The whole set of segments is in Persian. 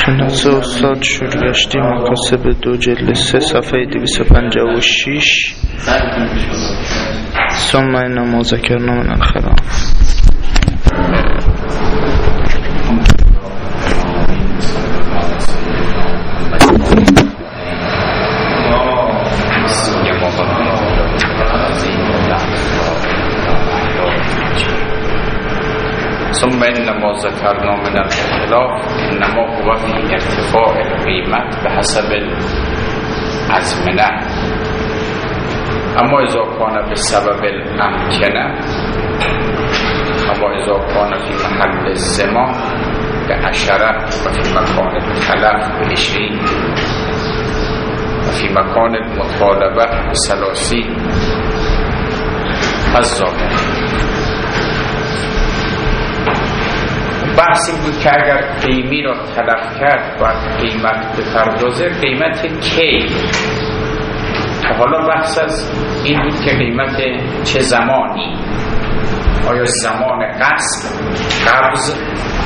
نزد استاد شورگشتی مکاسب 2 جلد 3 صفحه 256 ثم انما ذکرنا من الخلاف. ثم انما ذکرنا من الخلاف انما هو في ارتفاع القیمت به حسب الازمنه اما اذا کان بسبب الامکنه اما اذا کان في محل الزمان بعشره و في مکان التلف ب20 و في مکان المطالبه ب30 الظاهر. بحث این بود که اگر قیمی را تلف کرد باید قیمت بپردازه. قیمت کی؟ تا حالا بحث از این بود که قیمت چه زمانی؟ آیا زمان قصد، قبض،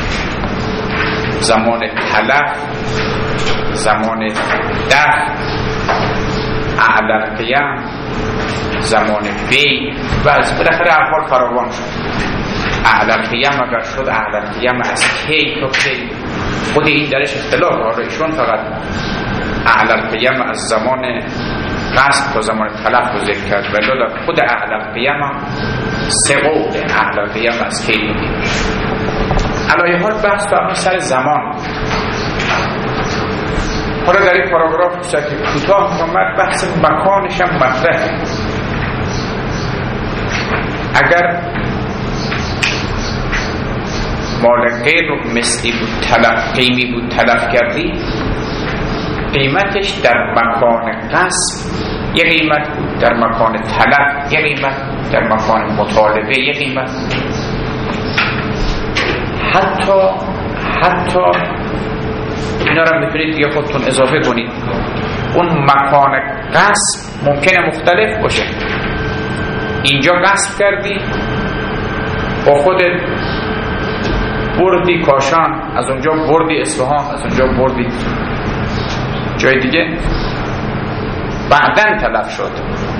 زمان تلف، زمان دفع، اعلی القیم، زمان بی و از بالاخره احوال فراوان شد. اعلی القیم اگر شد اعلی القیم از کی تا کی؟ خود این درش اختلاف داره. ایشون فقط اعلی القیم از زمان قصد تا زمان تلف رو ذکر کرد ولی در خود اعلی القیم سه قول اعلی القیم از کی تا کی. علی حال بحث در سر زمان. حالا در این پاراگراف بسید کوتاه اومد بحث مکانش هم مطرحه. اگر مال غیر رو مثلی بود تلف، قیمی بود تلف کردی، قیمتش در مکان قصد یه قیمت بود، در مکان تلف یه قیمت، در مکان مطالبه یه قیمت. حتی اینا رو میتونید دیگه خودتون اضافه کنید. اون مکان قصد ممکنه مختلف باشه. اینجا قصد کردی با خودت بردی کاشان، از اونجا بردی اصفهان، از اونجا بردی جای دیگه، بعدن تلف شد.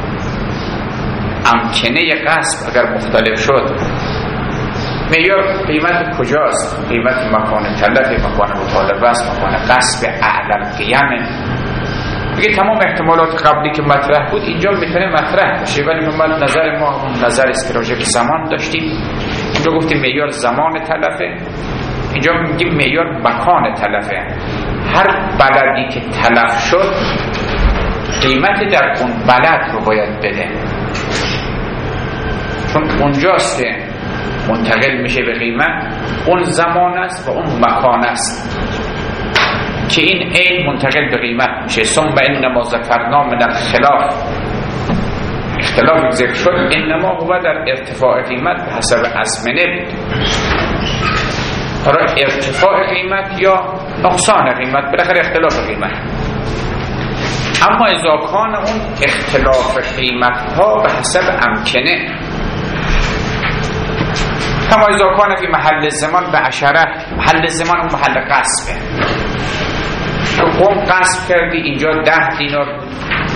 امکنه قصد اگر مختلف شد معیار قیمت کجاست؟ قیمت مکان تلف، مکان مطالبه است، مکان قصد اعلی القیم. دیگه تمام احتمالات قبلی که مطرح بود اینجا میتونه مطرح بشه ولی من نظر ما نظر است که راجع به زمان داشتیم. اینجا گفتیم معیار زمان تلفه، اینجا میگیم معیار مکان تلفه. هر بلدی که تلف شد قیمت در اون بلد رو باید بده، چون اونجاست که منتقل میشه به قیمت. اون زمان است و اون مکان است که این عین منتقل به قیمت میشه. ثم انما ذکرنا من الخلاف، اختلاف ذکر شد. انما هو در ارتفاع قیمت به حسب ازمنه بود. برای ارتفاع قیمت یا نقصان قیمت بالاخره اختلاف قیمت. اما اذا کان اون اختلاف قیمت ها به حسب امکنه، کما اذا کان فی محل زمان به عشره، محل زمان اون محل قصبه. تو قوم قصب کردی اینجا 10 دینار بود،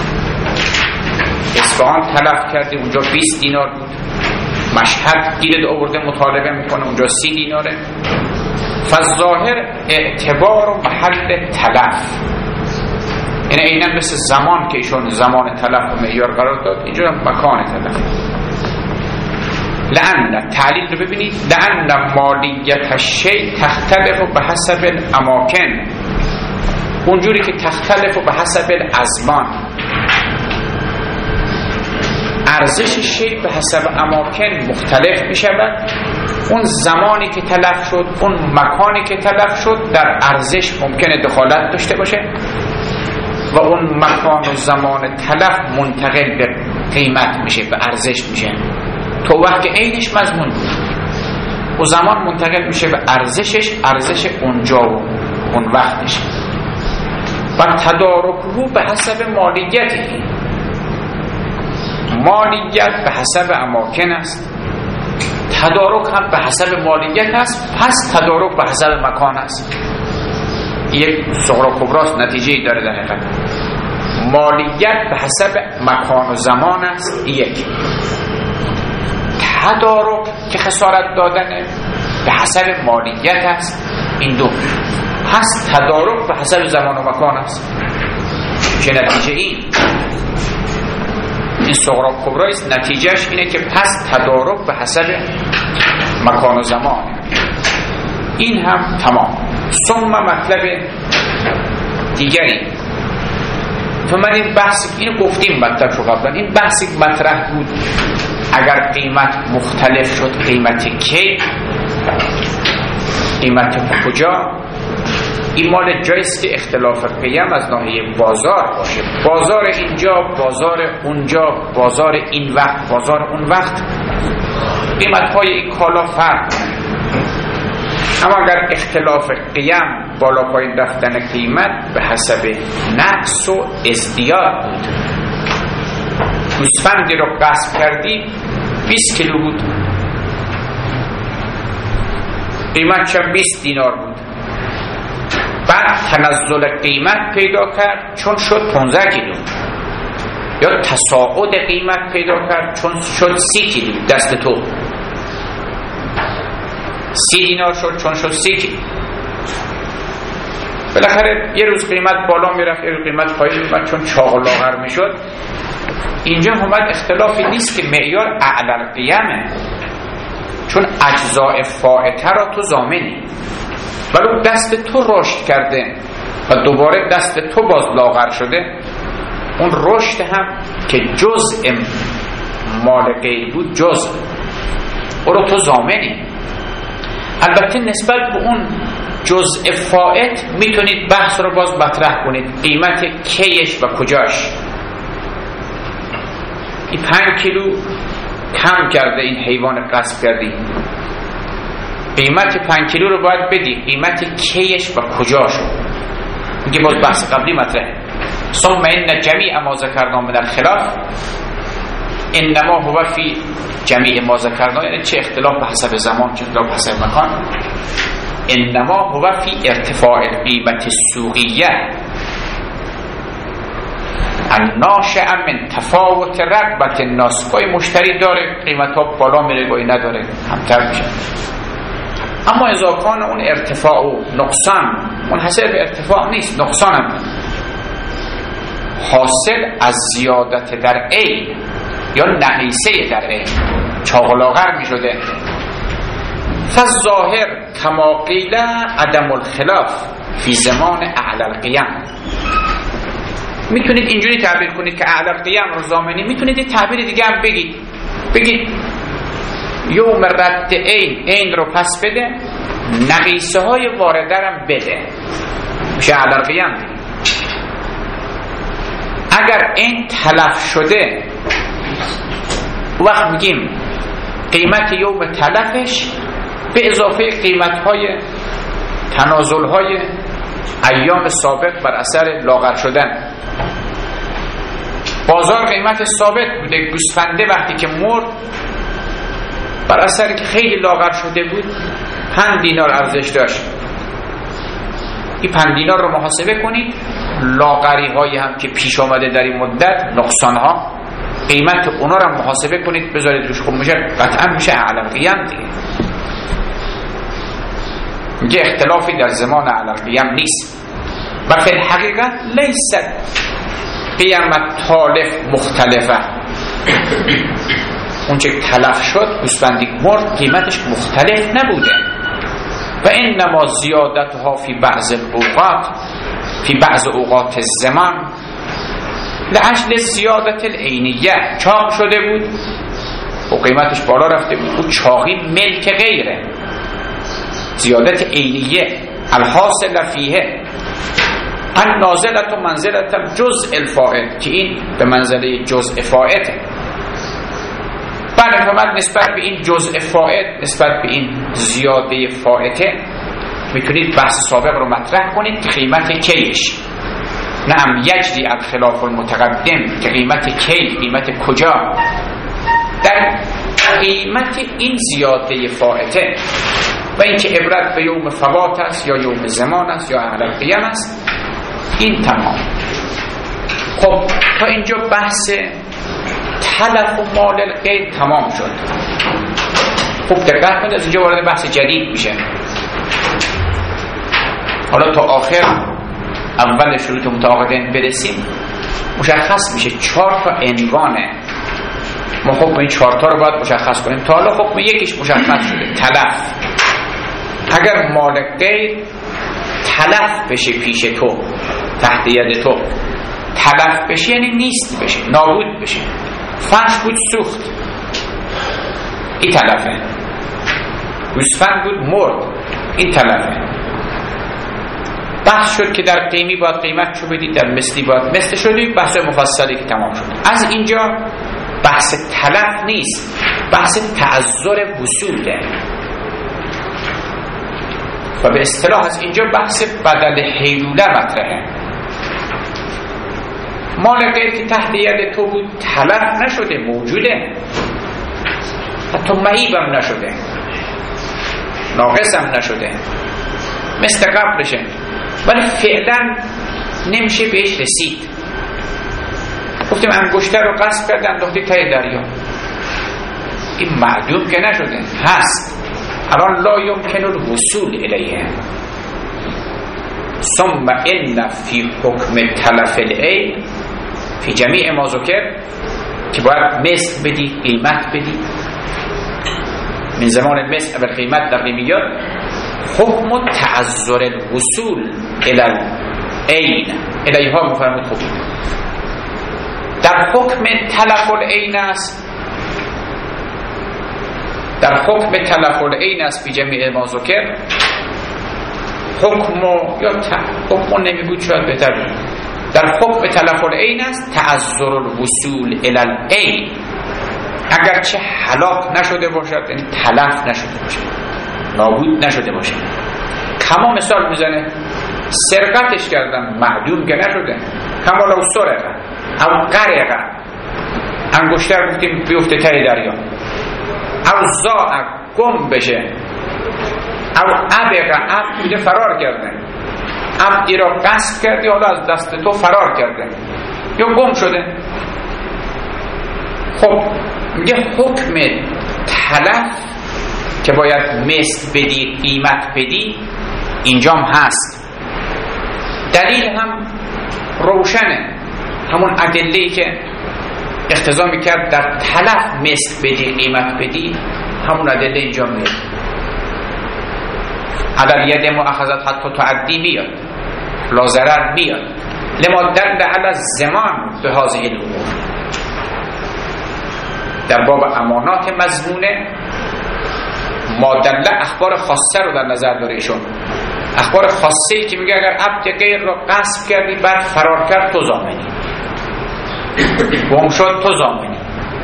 اصفهان تلف کردی اونجا 20 دینار بود، مشهد گیرد آورده مطالبه میکنه اونجا 30 دیناره. فالظاهر اعتبار و محل تلف، یعنی اینم مثل زمان که ایشون زمان تلف و معیار قرار داد، اینجا مکان تلف. لأن تعلیل رو ببینید، لأن مالیت الشیء تختلف به حسب الاماکن، اونجوری که تختلف به حسب الازمان. ارزش شیء به حسب اماکن مختلف می شود. اون زمانی که تلف شد، اون مکانی که تلف شد در ارزش ممکنه دخالت داشته باشه و اون مکان و زمان تلف منتقل به قیمت میشه، به ارزش میشه. تو وقت عینش مضمون بود، و زمان منتقل میشه به ارزشش، ارزش اونجا و اون وقتش. و تدارکه به حسب مالیتی، مالیت به حسب اماکن است، تدارک هم به حسب مالیت است، پس تدارک به حسب مکان است. یک صغرا کبراست، نتیجه داره در حقیقت. مالیت به حسب مکان و زمان است، یک. تدارک که خسارت دادنه به حسب مالیت است، این دو. پس تدارک به حسب زمان و مکان است که نتیجه این صغرا کبرا است، نتیجهش اینه که پس تدارک به حسب مکان و زمان. این هم تمام. ثم مطلب دیگری من این بحث اینو گفتیم مطلب رو قبلا، این بحثی مطرح بود اگر قیمت مختلف شد قیمت کی، قیمت کجا. این مال جایست که اختلاف قیم از ناحیه بازار باشه، بازار اینجا، بازار اونجا، بازار این وقت، بازار اون وقت، قیمت‌های این کالا فرق. اما اگر اختلاف قیم بالا پایین رفتن قیمت به حسب نقص و ازدیاد بود، گوسفندی رو غصب کردی 20 کیلو بود، قیمتش هم 20 دینار بود، بعد تنزل قیمت پیدا کرد چون شد 15 کیلو، یا تصاعد قیمت پیدا کرد چون شد 30 کیلو، دست تو 30 دینار شد چون شد 30 کیلو. بالاخره یه روز قیمت بالا میرفت، یه روز قیمت پایین میرفت چون چاق و لاغر میشد. اینجا هم اختلافی نیست که معیار اعلی قیمه، چون اجزاء فائته را تو ضامنی، ولی دست تو رشد کرده و دوباره دست تو باز لاغر شده، اون رشد هم که جزء مال غیر بود، جزء اون رو تو ضامنی. البته نسبت به اون جزء فائت میتونید بحث رو باز مطرح کنید، قیمت کیش و کجاش. این 5 کیلو کم کرده این حیوان غصب کردی، قیمت 5 کیلو رو باید بدی، قیمت کیش و کجاشو میگه باز بحث قبلی مطرحه. ثم ان جمیع ما ذکرنا من الخلاف انما هو فی جمیع ما ذکرنا، یعنی چه اختلاف به حسب زمان، چه اختلاف به حسب مکان. انما هو فی ارتفاع القیمت السوقیه الناشئ من تفاوت رغبت الناس. گاهی مشتری داره قیمت ها بالا میره، گاهی نداره کمتر میشه. اما اذا کان اون ارتفاع و نقصان منحصر به ارتفاع نیست، نقصان هم حاصل از زیادت در عین یا نقیصه در عین، چاق و لاغر می شده. فالظاهر کما قیل عدم الخلاف فی زمان اعلی القیام. میتونید اینجوری تعبیر کنید که اعلی القیام رو ضامنی، میتونید تعبیر دیگه هم بگید یوم رد عین رو پس بده، نقیصه های وارده هم بده، میشه اعلی القیام. اگر این تلف شده وقت میگیم قیمت یوم تلفش به اضافه قیمت‌های تنازل‌های ایام سابق بر اثر لاغر شدن. بازار قیمت ثابت بوده، گوسفنده وقتی که مرد بر اثر که خیلی لاغر شده بود 5 دینار ارزش داشت. این 5 دینار رو محاسبه کنید، لاغری هایی هم که پیش آمده در این مدت، نقصان ها، قیمت اونا رو محاسبه کنید بذارید روش، خوب میشه قطعا میشه اعلی قیام دیگه. میگه اختلافی در زمان اعلی قیام نیست و فی الحقیقت لیست قیمت تالف مختلفه. اون چه تلف شد گوسفندی مرد قیمتش مختلف نبوده. و انما زیادتها فی بعض الاوقات، فی بعض اوقات الزمان لأجل زیادت العینیه، چاق شده بود و قیمتش بالا رفته بود، و چاقی ملک غیره، زیادت عینیه الحاصل فیه النازلت و منزلت جزء الفائت، که این به منزله جزء فائت. بله فهمت نسبت به این جزء فائت، نسبت به این زیاده فائته میتونید بحث سابق رو مطرح کنید که قیمت کیش. نعم یجری الخلاف المتقدم، که قیمت کی، قیمت کجا. در قیمت این زیاده فائته و اینکه عبرت به یوم فوات است یا یوم زمان است یا اهل القیام است. این تمام. خب تا اینجا بحث تلف و مال الغیر تمام شد. خوب دقت کنید، از اینجا وارد بحث جدید میشه. حالا تا آخر اول شروط متعاقدین برسیم مشخص میشه 4 تا عنوانه. ما خب این 4 تا رو باید مشخص کنیم. تا حالا خب یکیش مشخص شده، تلف. اگر مال غیر تلف بشه پیش تو، تحت ید تو، تلف بشه یعنی نیست بشه، نابود بشه. فرش بود سوخت، این تلفه. گوسفند بود مرد، این تلفه. بحث شد که در قیمی باید قیمت شو بدید، در مثلی باید مثل شدید. بحث مفصلی که تمام شد. از اینجا بحث تلف نیست، بحث تعذر وصوله و به اصطلاح از اینجا بحث بدل حیلوله مطرحه. مال غیر که تحت ید تو بود تلف نشده، موجوده، حتی معیبم نشده، ناقصم نشده، مثل قبلشه، ولی فعلا نمیشه بهش رسید. گفتیم انگشتر رو قصد کرد انداختی ته دریا، این معدوم که نشده، هست. الان لا یمکن الوصول الیه. ثم ان فی حکم تلف العین فی جمیع ما ذکر، که باید مثل بدی، قیمت بدی، من زمان مثل اول قیمت در قیمیات، حکم تعذر الوصول الی العین الیها مفرمود. خوب در حکم تلف العین است، در حکم تلف العین است فی جمیع ما ذکر. حکم یا حکم نمیگود، شاید بهتر بود. در حکم تلف العین است تعذر الوصول الی العین، اگرچه هلاک نشده باشد، یعنی تلف نشده باشد، نابود نشده باشد. کما مثال میزنه، سرقتش کردن، معدوم که نشده، کما لو سرقه او غرقه، انگشتر گفتیم بیفته ته دریا، او زاء گم بشه، او ابقه، اب میده فرار کرده، عبدی را قصد کردی حالا از دست تو فرار کرده یا گم شده. خب میگه حکم تلف که باید مثل بدی، قیمت بدی، اینجام هست. دلیل هم روشنه، همون ادله‌ای که اقتضا میکرد در تلف مثل بدی، قیمت بدی، همون ادله اینجا میاد. عدل ید مؤاخذت حتی تعدی میاد، لا ضرر میاد، لما دل علی الزمان به هذه الامور. در باب امانات مضمونه مادله اخبار خاصه رو در نظر داره ایشون. اخبار خاصه ای که میگه اگر عبد غیر رو غصب کردی بعد فرار کرد تو ضامنی، گم شد تو ضامنی،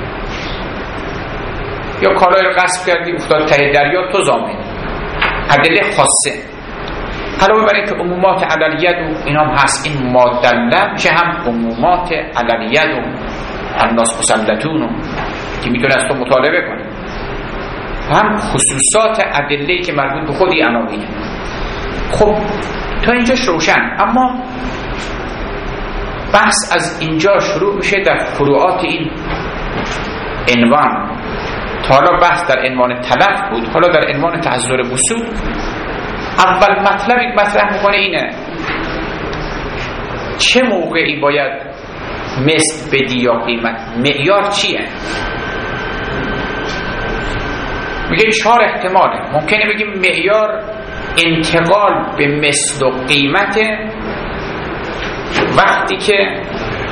یا کالای رو غصب کردی افتاد ته دریا تو ضامنی. ادله خاصه. علاوه بر اینکه عمومات علیه و اینام هست، این مادله میشه هم عمومات علیه و الناس مسلطون که میتونه از تو مطالبه کنه، هم خصوصات ادله‌ای که مربوط به خودی عناوینه. خب تا اینجاش روشن، اما بحث از اینجا شروع میشه در فروعات این عنوان. تا حالا بحث در عنوان تلف بود، حالا در عنوان تعذر وصول. اول مطلبی که مطرح میکنه اینه چه موقعی باید مثل بدی یا قیمت، معیار چیه؟ میگه 4 احتماله. ممکنه بگیم معیار انتقال به مثل و قیمت وقتی که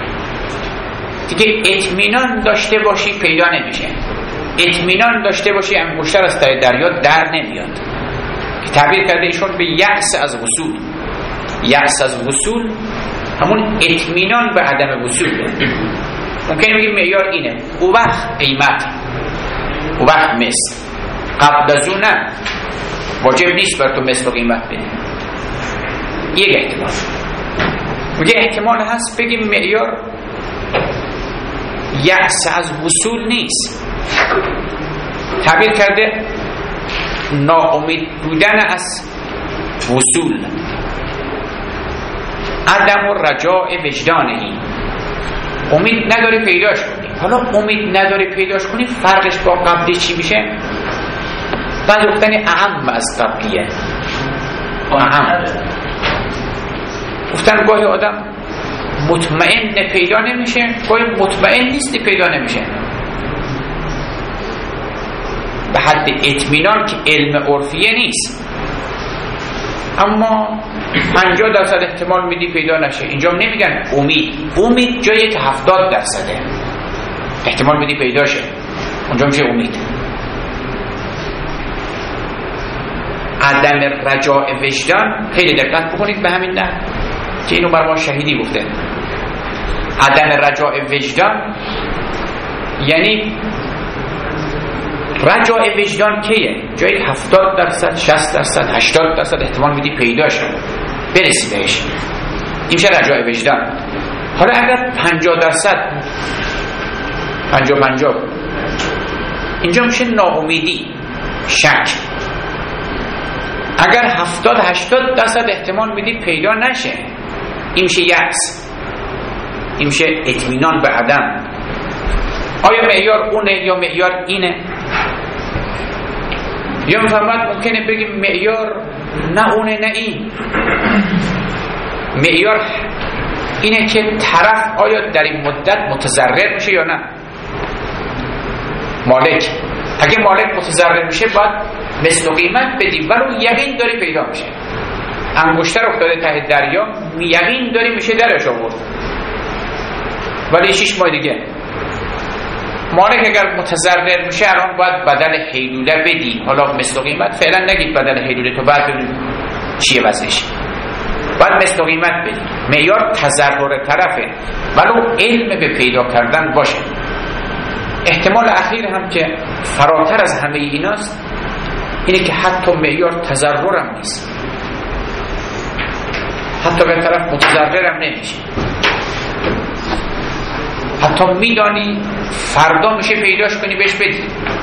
دیگه اطمینان داشته باشی پیدا نمیشه، اطمینان داشته باشی انگشتر از ته دریا در نمیاد، که تعبیر کرده ایشون به یأس از وصول. یأس از وصول همون اطمینان به عدم وصول. ممکنه بگیم معیار اینه، او وقت قیمت، او وقت مثل. قبل از اون نه، واجب نیست بر تو مثل و قیمت بدی. یک احتمال. میگه احتمال هست بگیم معیار یأس از وصول نیست. تعبیر کرده ناامید بودن از وصول، عدم و رجاء وجدانی، امید نداری پیداش کنی. حالا امید نداری پیداش کنی، فرقش با قبلی چی میشه؟ بعد گفتن اعم از قبلیه. اعم گفتن گاهی آدم مطمئن پیدا نمیشه، گاهی مطمئن نیستی پیدا نمیشه. به حد اطمینان که علم عرفیه نیست، اما 50% احتمال میدی پیدا نشه. اینجا نمیگن امید جایی که 70% احتمال میدی پیدا شه، اونجا میشه امید. عدم رجاء وجدان، خیلی دقت بکنید به همین نه که اینو بر ما شهیدی گفته. عدم رجاء وجدان یعنی رجاء وجدان کیه؟ جایی 70%، 60%، 80% احتمال میدی پیدا شه، برسی بهش، این میشه رجاء وجدان. حالا اگر 50%، 50-50، اینجا میشه ناامیدی، شک. اگر 70-80% احتمال میدی پیدا نشه، این میشه یأس، این میشه اطمینان به عدم. آیا معیار اونه یا معیار اینه؟ یا مثلا ممکنه بگیم معیار نه اونه نه این. معیار اینه که طرف آیا در این مدت متضرر میشه یا نه. مالک، اگه مالک متضرر میشه باید مثل و قیمت بدی، ولی یقین داری پیدا میشه. انگشتر افتاده ته دریا، یقین داری میشه درش آورد، ولی 6 ماه دیگه. مالک اگر متضرر میشه الان باید بدل حیلوله بدی. حالا مثل و قیمت فعلا نگید بدل حیلوله، تو بعد ببینید چیه وضعش، باید مثل و قیمت بدی. معیار تضرر طرفه، ولی علم به پیدا کردن باشه. احتمال اخیر هم که فراتر از همه ایناست اینه که حتی معیار تضرر هم نیست، حتی به طرف متضرر هم نمیشه، حتی میدانی فردا میشه پیداش کنی بهش بدی.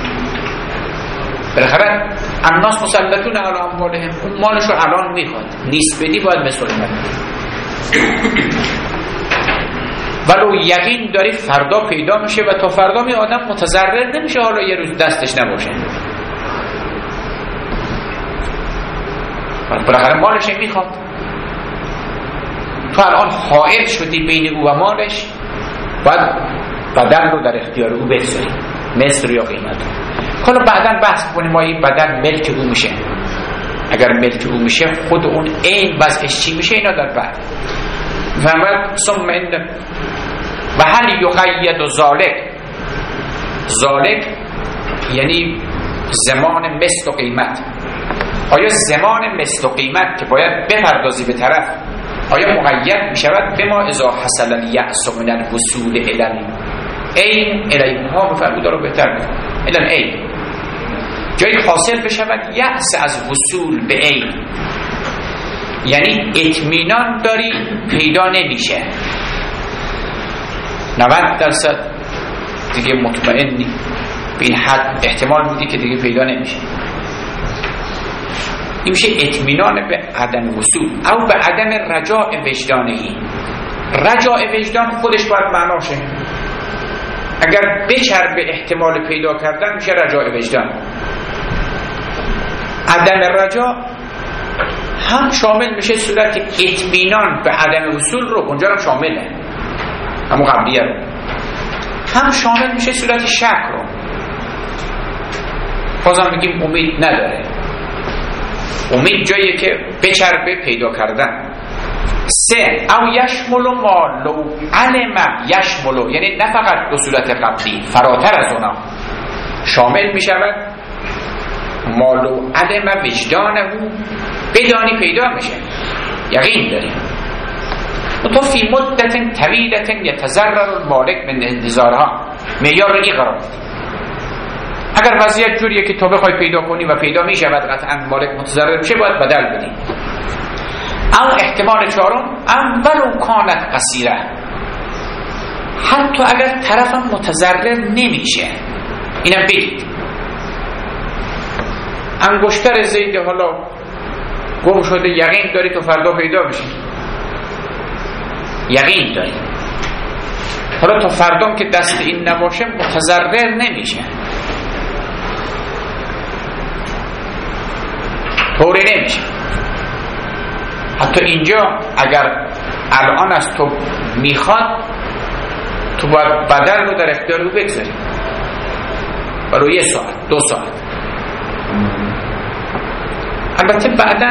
بالاخره الناس مسلطون علی اموالهم، اون مالشو الان میخواد، نیست بدی باید مثل قیمت ولو یقین داری فردا پیدا میشه و تا فردا می آدم متضرر نمیشه، حالا یه روز دستش نباشه. بالاخره مالش میخواد، تو الان حائل شدی بین او و مالش، باید بدن رو در اختیار او بگذاری، مثل یا قیمت. حالا بعداً بحث کنیم ما این بدن ملک او میشه، اگر ملک او میشه خود اون عین وضعش چی میشه، اینا در بعد. و ثم ان و هل یقید ذالک یعنی زمان مثل و قیمت. آیا زمان مثل و قیمت که باید بپردازی به طرف، آیا مقید میشود به ما اذا حصل الیأس من الوصول الی این الیها؟ بفرمود رو بهتر بفرمود الی این، جایی حاصل بشود یأس از وصول به این، یعنی اطمینان داری پیدا نمیشه، 90% دیگه مطمئنی، به این حد احتمال میدی که دیگه پیدا نمیشه. این میشه اطمینان به عدم وصول او به عدم رجاء وجدانی. رجاء وجدان خودش باید معناشه، اگر بچربه احتمال پیدا کردن میشه رجاء وجدان. عدم رجاء هم شامل میشه صورت اطمینان به عدم وصول رو، اونجا هم شامله، همون قبلیه رو، هم شامل میشه صورت شک رو، بازم میگیم امید نداره. امید جاییه که بچربه پیدا کردن. 3 او یشمل ما لو علم یشمل، یعنی نه فقط دو صورت قبلی، فراتر از اونا شامل میشود ما لو علم وجدانه، بدانی پیدا میشه، یقین داری. تو فی مدت طویلة یتضرر المالک من انتظارها، معیار رو این قرار بدی. اگر وضعیت جوریه که تو بخوای پیدا کنی و پیدا میشه و قطعا مالک متضرر میشه، باید بدل بدی. او احتمال 4 اولو کانت قصیره، حتی اگر طرفم متضرر نمیشه، اینم بگید انگشتر زید حالا گم شده، یقین داری تو فردا پیدا بشی، یقین داری. حالا تا فردا که دست این نباشه متضرر نمیشه، طوری نمیشه. حتی اینجا اگر الان از تو میخواد، تو باید بدل رو در اختیار رو بگذاری برای 1 ساعت 2 ساعت. البته بعداً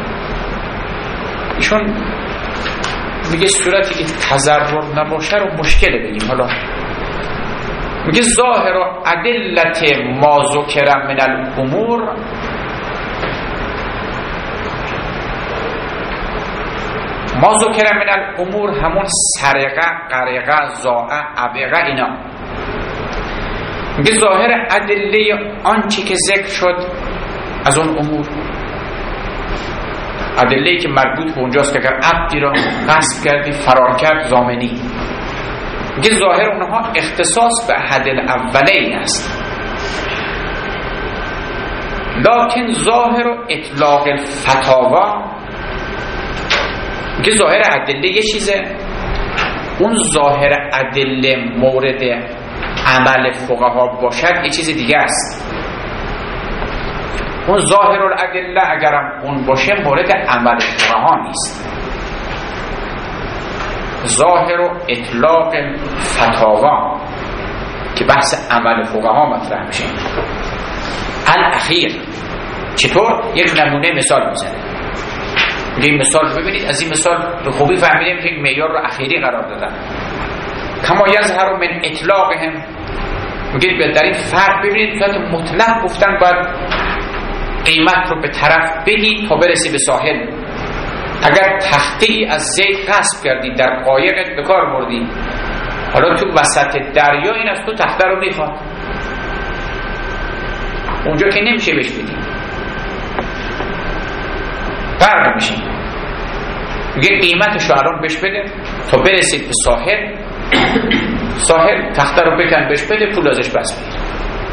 ایشون میگه صورتی که تضرر نباشه رو مشکله بگیم. حالا میگه ظاهر و ادلت ما ذکر من الامور، ما ذکر من الامور همون سرقه، قرقه، زاعه، عبقه، اینا. میگه ظاهر ادله آنچه که ذکر شد از اون امور، ادله‌ای که مربوط به اونجاست که اگر عبدی را غصب کردی، فرار کرد، ضامنی. میگه ظاهر اونها اختصاص به احد الاولین است، لکن ظاهر و اطلاق الفتاوا، میگه ظاهر ادله یه چیزه، اون ظاهر ادله مورد عمل فقها باشد یه چیز دیگه است. اون ظاهر الادله اگرم اون باشه مورد عمل فقها نیست. ظاهر و اطلاق فتاوا که بحث عمل فقها مطرح میشه. الاخیر چطور؟ یک نمونه مثال میزنه. این مثال رو ببینید، از این مثال به خوبی فهمیدیم که معیار رو اخیری قرار دادن. کما یظهر من اطلاقهم، میگید در این فرق ببینید که مطلق گفتن باید قیمت رو به طرف بدی تا برسی به ساحل. اگر تختی از زید غصب کردی، در قایقت به کار بردی، حالا تو وسط دریا این از تو تخته رو میخواد، اونجا که نمیشه بهش بدی، فرق میشه. میگه قیمتشو الان بهش بده تا برسید به ساحل، ساحل تخته رو بکن بهش بده، پول ازش بس بگیر.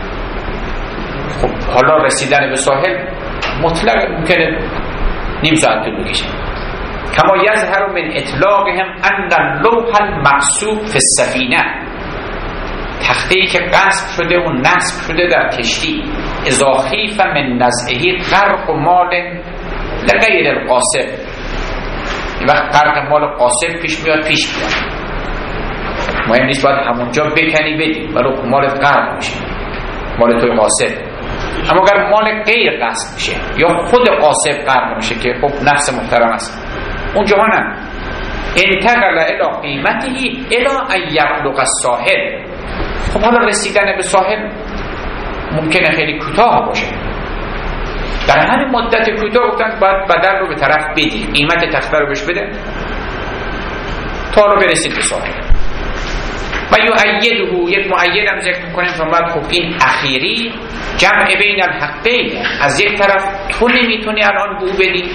خب حالا رسیدن به ساحل مطلق ممکنه نیم ساعت طول بکشه. کما یظهر من اطلاقهم ان اللوح المقصوب فی السفینه، تخته‌ای که غصب شده و نصب شده در کشتی، اذا خیف من نزعه غرق مال لغیر القاصب، این وقت غرق مال قاصب پیش میاد، پیش میاد، مهم نیست باید همونجا بکنی بدی، ولی مالت غرق میشه، مال توی قاصب. اما اگر مال غیر غصب میشه یا خود قاصب غرق میشه که خب نفس محترم است، اونجا نه، انتقل الى قیمته الى ان یبلغ الساحل. خب حالا رسیدن به ساحل ممکنه خیلی کوتاه باشه، در همین مدت کوتاه گفتن باید بدل رو به طرف بدی، قیمت تخته رو بهش بده تا رو برسید به ساحل. و یؤیده، یک مؤید هم ذکر میکنیم فرمود خب این اخیری جمع بین الحقین، از یک طرف تو نمیتونی الان بو بدی،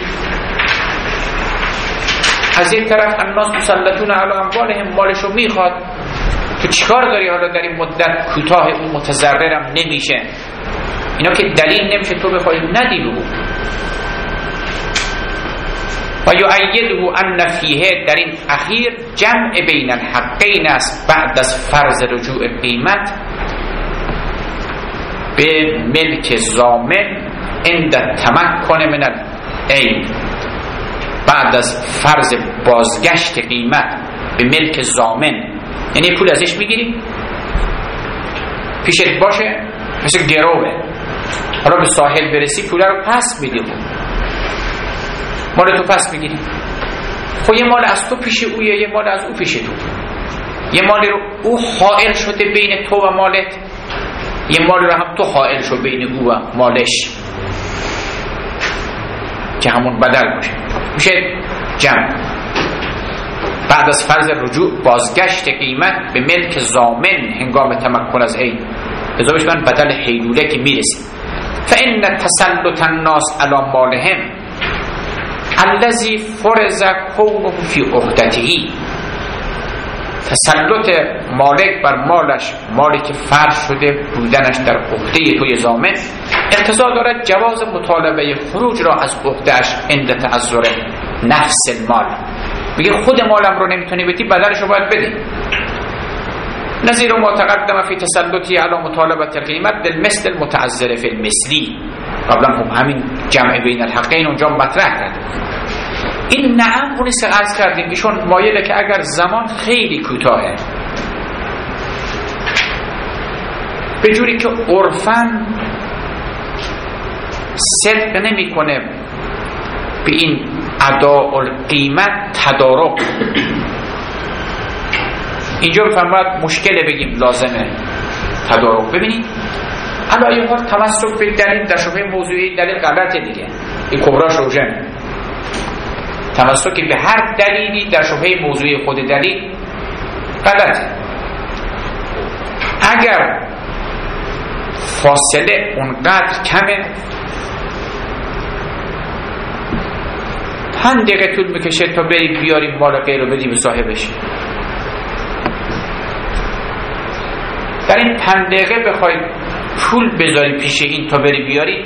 از یک طرف الناس مسلطون علی اموالهم، مالشو میخواد، تو چیکار داری حالا در این مدت کوتاه اون متضررم نمیشه، اینا که دلیل نمیشه تو بخوای ندی بگو. و یؤیده ان فیه، در این اخیر جمع بین الحقین است بعد از فرض رجوع قیمت به ملک ضامن عند تمکن من العین، بعد از فرض بازگشت قیمت به ملک ضامن، یعنی پول ازش میگیری پیشت باشه مثل گروه، حالا به ساحل برسی پول رو پس میدی، مال تو پس میگیری. خب یه مال از تو پیش اویه، یه مال از او پیش تو، یه مالی رو او حائل شده بین تو و مالت، یه مالی رو هم تو حائل شده بین او و مالش که همون بدل باشه، میشه جمع. بعد از فرض رجوع بازگشت قیمت به ملک ضامن هنگام تمکن از عین، ازابش من بدل حیلوله که میرسی. فإن تسلط الناس علی مالهم الذي فرض كونه في عهدته، تسلط مالک بر مالش، مالی که فرض شده بودنش در عهده توی ضامن، اقتضا دارد جواز مطالبه خروج را از عهده‌اش عند تعذر نفس المال. میگه خود مالم رو نمیتونی بدی، بدلش رو باید بدی. نظیر ما تقدم فی تسلطی علی مطالبه القیمت بالمثل المتعذر فی المثلی. قبلا هم همین جمع بین الحقین اونجا مطرح کرد. این نعم اونی که عرض کردیم ایشون مایله که اگر زمان خیلی کوتاهه، به جوری که عرفاً صدق نمیکنه به این اداء القیمت تدارک، اینجا بفرماید مشکله بگیم لازمه تدارک. ببینید علایه ها تمسک به دلیل در شبه موضوعی دلیل غلطه دیگه، این کبراش روشن. تمسک به هر دلیلی در شبه موضوعی خود دلیل غلطه. اگر فاصله اونقدر کمه، 5 دقیقه طول میکشه تا بری بیاری مال غیر رو بدی به صاحبش. در این 5 دقیقه بخوای پول بذاری پیش این تا بری بیاری،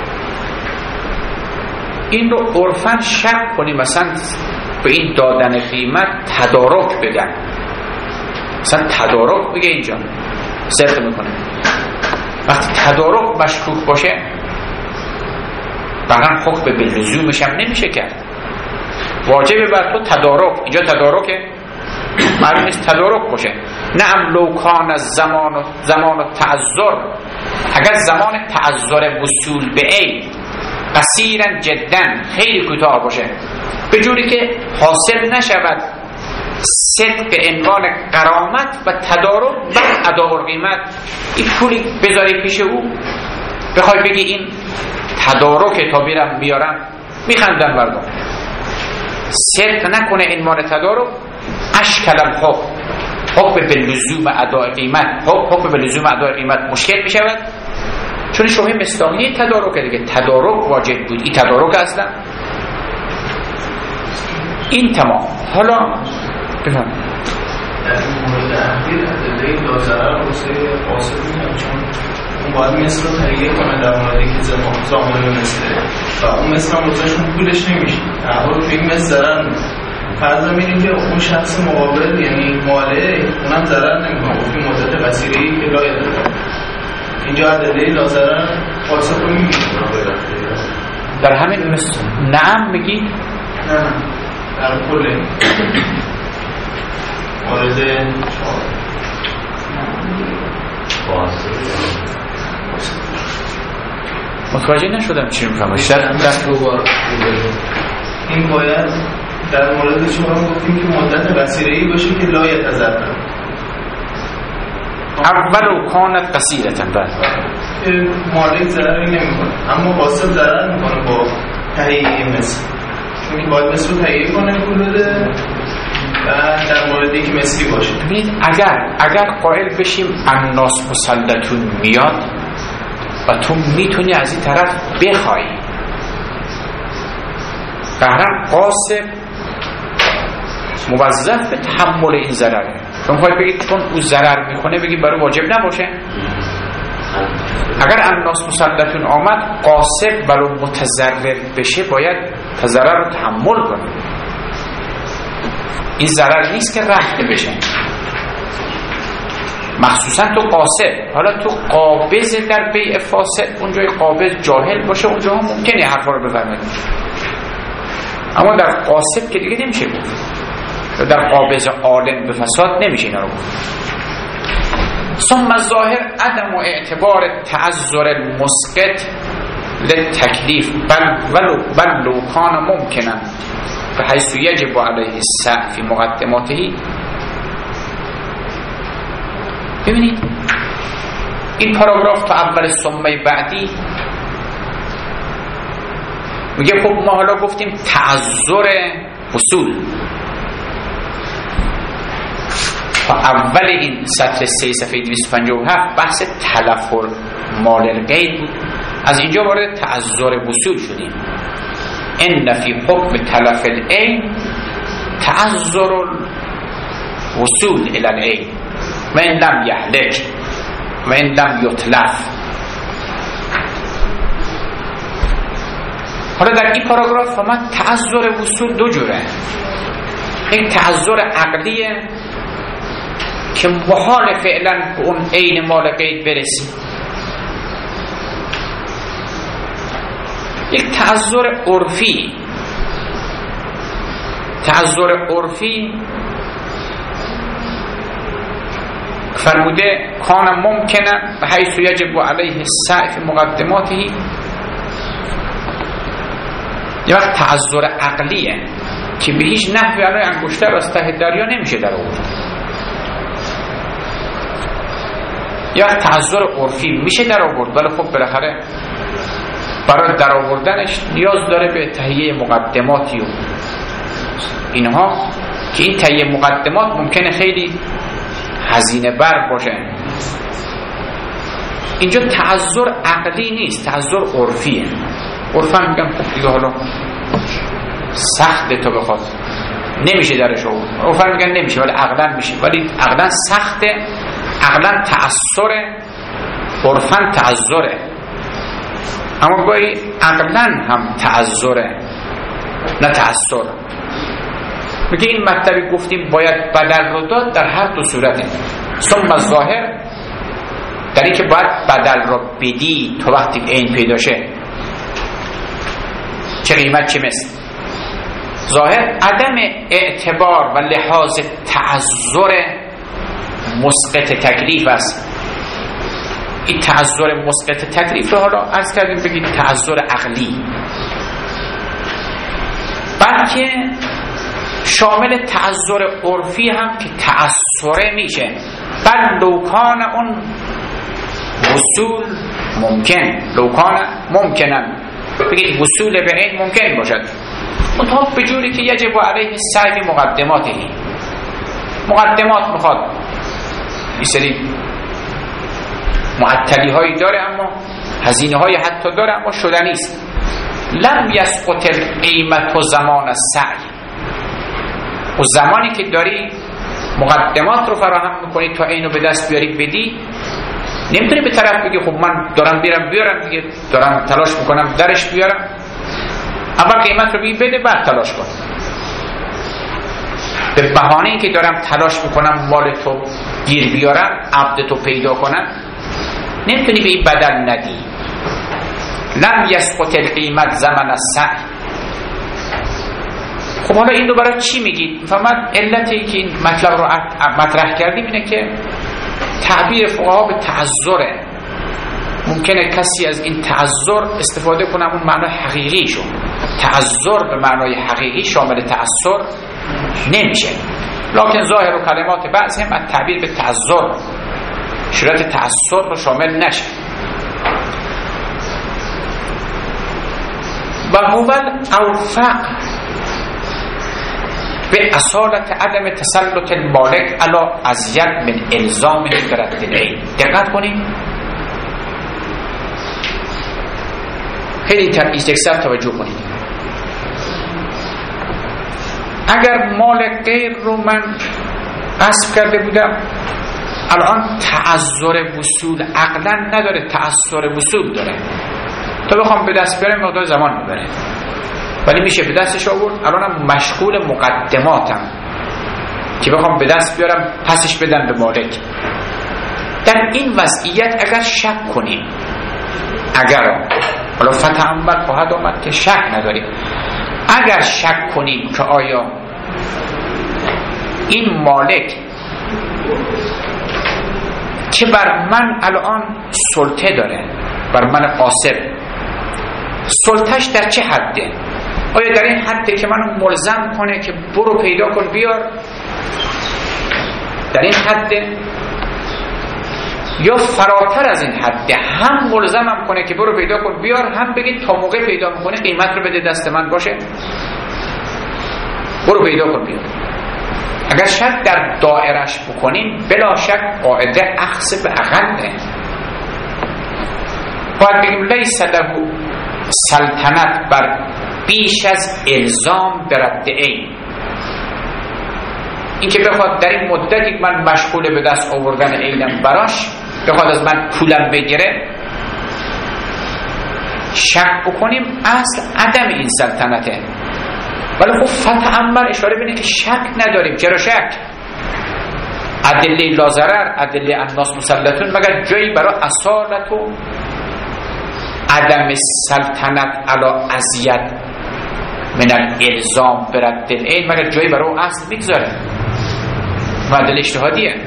این رو عرفاً شک کنی مثلا به این دادن قیمت تدارک بگن، مثلا تدارک بگه اینجا صرف میکنه. وقتی تدارک مشکوک باشه بقیه حکم به لزومش هم نمیشه کرد. واجبه بر تو تدارک. اینجا تدارکه، معلوم نیست تدارک باشه. نعم لو کان از زمان تعذر، اگر زمان تعذر وصول به عین قصیرا جدا خیلی کوتاه باشه، به جوری که حاصل نشود صدق عنوان غرامت و تدارک و اداء قیمت. این پولی بذاری پیش او بخوای بگی این تدارک تا بیرم بیارم، میخندن مردم. صدق نکنه عنوان تدارک، اشکل حکم به لزوم اداء قیمت، حکم به لزوم اداء قیمت مشکل میشود، چون شبهه مصداقی تدارک دیگه. تدارک واجب بود، این تدارک اصلا. این تمام. حالا بفهم در این مورد اخیر ادله لازره رو واسه قاصد میگم، چون اون باید مثل رو تهیه کنه در موردی که زمان مثله و اون مثل هم روزشون پولش نمیشه، احوال رو این مثل ضرر میکنه. فرض می‌بینیم که اون شخص مقابل یعنی مالعه اونم ضرر نمیکنه، اون مدت قصیره‌ای که لایه داره. اینجا ادله لازره قاصد رو میگیم در همین مثل نعم میگی؟ نه در کل مورد متوجه نشدم چی میفهمه. این باید در مورد شما گفتیم که مدت وسیله‌ای باشه که لا یتضرر. اولو کانت قصیرتن، بعد که مالک ضرری نمیکنه اما قاصد ضرر میکنه با تهیه مثل، چون که باید مثل رو تهیه کنه پول بده و در موردی که مثلی باشه. ببینید اگر قائل بشیم الناس مسلطون میاد و تو میتونی از این طرف بخوای، قهرم قاصد موظف به تحمل این ضرره. چون خواهی بگید چون او ضرر میکنه بگید برای واجب نباشه. اگر الناس مسلطون آمد، قاصد برای متضرر بشه باید تضرر رو تحمل کنه. این ضرر نیست که رفته بشه، مخصوصا تو قاصد. حالا تو قابض در بیع فاسد، اونجای قابض جاهل باشه اونجا هم ممکنه حرفا رو بفهمه، اما در قاصد که دیگه نمیشه گفت. در قابض عالم به فساد نمیشه اینا رو گفت. ثم الظاهر عدم و اعتبار تعذر المسقط للتکلیف بل لو کان ممکنن به حیث یجب علیه السعی فی مقدماته. ببینید این پاراگراف تا اول ثمه بعدی میگه خب ما حالا گفتیم تعذر وصول. تا اول این سطر 3 صفحه 257 بحث تلف مال الغیر بود. از اینجا وارد تعذر وصول شدیم. ان فی حکم تلف العین تعذر الوصول الی العین و ان لم یهلک و ان لم یتلف. حالا در این پاراگراف من تعذر وصول دو جوره. یک تعذر عقلیه که محال فعلا به اون عین مال قید برسی. یک تعذر عرفی. تعذر عرفی فرموده کان ممکنه به حیث یجب علیه السعی فی مقدماته. یه وقت تعذر عقلیه که به هیچ نحوی الان انگشتر از ته دریا نمیشه در آورد. یا تعذر عرفی میشه در آورد، ولی خب بالاخره برای در آوردنش نیاز داره به تهیه مقدماتی و اینها که این تهیه مقدمات ممکنه خیلی هزینه بر باشه. اینجا تعذر عقلی نیست، تعذر عرفیه. عرفا میگم خب دیگه حالا سخته تو بخواد نمیشه درش آورد. عرفا میگن نمیشه ولی عقلا میشه، ولی عقلا سخته، عقلا تأثره، عرفا تعذره، اما گاهی عقلا هم تعذره نه تأثر. میگه این مطلبی گفتیم باید بدل رو داد در هر دو صورته. ثم ظاهر در این که باید بدل رو بدی تو وقتی عین پیدا شه چه قیمت چه مثل. ظاهر عدم اعتبار و لحاظ تعذر مسقط تکلیف است. این تعذر مسقط تکلیف رو حالا عرض کردیم بگید تعذر عقلی، بلکه شامل تعذر عرفی هم که تأثره میشه. بل لوکان اون وصول ممکن، لوکان ممکنن بگید وصول به عین ممکن باشد، منطقه به جوری که یجب علیه السعی مقدماته. مقدمات میخواد این سری معطلی هایی داره، اما هزینه های حتی داره، اما شدنی است. لم یسقط القیمت و زمان السعی. و زمانی که داری مقدمات رو فراهم میکنی تا اینو به دست بیاری بدی، نمیتونی به طرف بگی خب من دارم بیارم دیگه، دارم تلاش میکنم درش بیارم، اول قیمت رو بگی بده بعد تلاش کن. به بهانه این که دارم تلاش میکنم مال تو گیر بیارم، عبد تو پیدا کنم، نمیتونی به این بدل ندی. لم یسقط القیمت زمان السعی. خب حالا این رو برای چی میگید؟ فهمت علتی که این مطلب رو مطرح کردیم اینه که تعبیر فقها به تعذره. ممکنه کسی از این تعذر استفاده کنه اون معنای حقیقی شو. تعذر به معنای حقیقی شامل تأثر نمیشه، لکن ظاهر و کلمات بعض هم از تعبیر به تعذر شرط تأثر رو شامل نشه. و هو الاوفق به اصالت عدم تسلط المالک علی ازید من الزام برد العین. دقت کنید، خیلی یکسر توجه کنید. اگر مال غیر رو من غصب کرده بودم، الان تعذر وصول عقلا نداره، تعذر وصول داره. تو بخوام به دست بیارم مقدار زمان میبره، ولی میشه به دستش آورد. الانم مشغول مقدماتم که بخوام به دست بیارم پسش بدم به مالک. در این وضعیت اگر شک کنیم، اگر حالا فتعمل خواهد آمد که شک نداریم، اگر شک کنیم که آیا این مالک که بر من الان سلطه داره، بر من قاصر، سلطهش در چه حده؟ آیا در این حده که منو ملزم کنه که برو پیدا کن بیار، در این حده، یا فراتر از این حده هم ملزمم کنه که برو پیدا کن بیار، هم بگید تا موقع پیدا میکنه قیمت رو بده دست من باشه، برو پیدا کن بیار. اگر شک در دائرش بکنیم بلا شک قاعده اخذ به اقله. باید بگیم لیس له سلطنت بر بیش از الزام به رد عین. این که بخواد در این مدتی من مشغول به دست آوردن عینم براش بخواد از من پولم بگیره، شک بکنیم اصل عدم این سلطنته. ولی خب فتأمل اشاره بینه که شک نداریم. چرا شک؟ ادله لا ضرر، ادله الناس مسلطون، مگر جایی برای اصالت و عدم سلطنت علی اذیت من الالزام برد العین، مگر جایی برای اصل میگذاره؟ ادله اجتهادیه.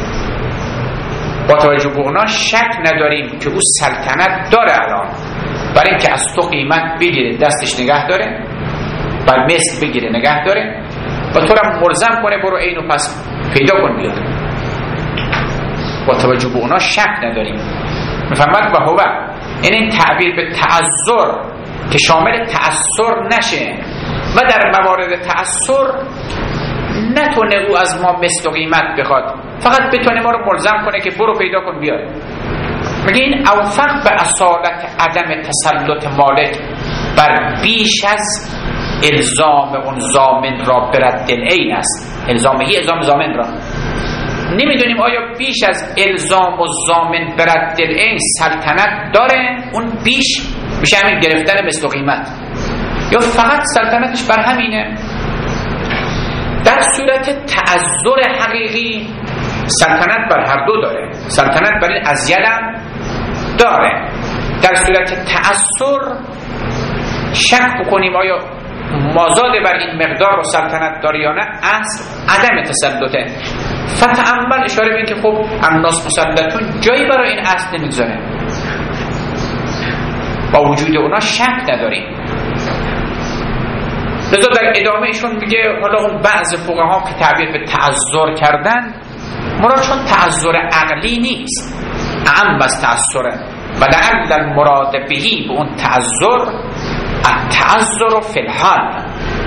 با توجه به اونا شک نداریم که او سلطنت داره الان، برای اینکه از تو قیمت بگیره دستش نگه داره، بر مثل بگیره نگه داره و تو را ملزم کنه برو اینو پس پیدا کن بیاد. با توجه به اونا شک نداریم. مفهمت؟ و هو این تعبیر به تعذر که شامل تأثر نشه و در موارد تأثر نتونه او از ما مثل و قیمت بخواد، فقط بتونه ما رو ملزم کنه که برو پیدا کن بیاد. میگه این اوفق به اصالت عدم تسلط مالک بر بیش از الزام اون ضامن را برد العین است. الزامهی الزام ضامن را نمیدونیم آیا بیش از الزام و ضامن برد العین سلطنت داره، اون بیش میشه همین گرفتن مثل و قیمت، یا فقط سلطنتش بر همینه. در صورت تعذر حقیقی سلطنت بر هر دو داره، سلطنت بر این اذیت هم داره. در صورت تأثر شک بکنیم آیا مازاد بر این مقدار و سلطنت داره یا نه، اصل عدم تسلطه. فتأمل اشاره بین که خب الناس مسلطون جایی برای این اصل نمیگذاره، با وجود اونا شک نداریم. لذا در ادامه ایشون میگه حالا اون بعض فقها که تعبیر به تعذر کردن، مراد چون تعذر عقلی نیست، اعم از تعذره و لعل المراد بهی به اون تعذر التعذر فی الحال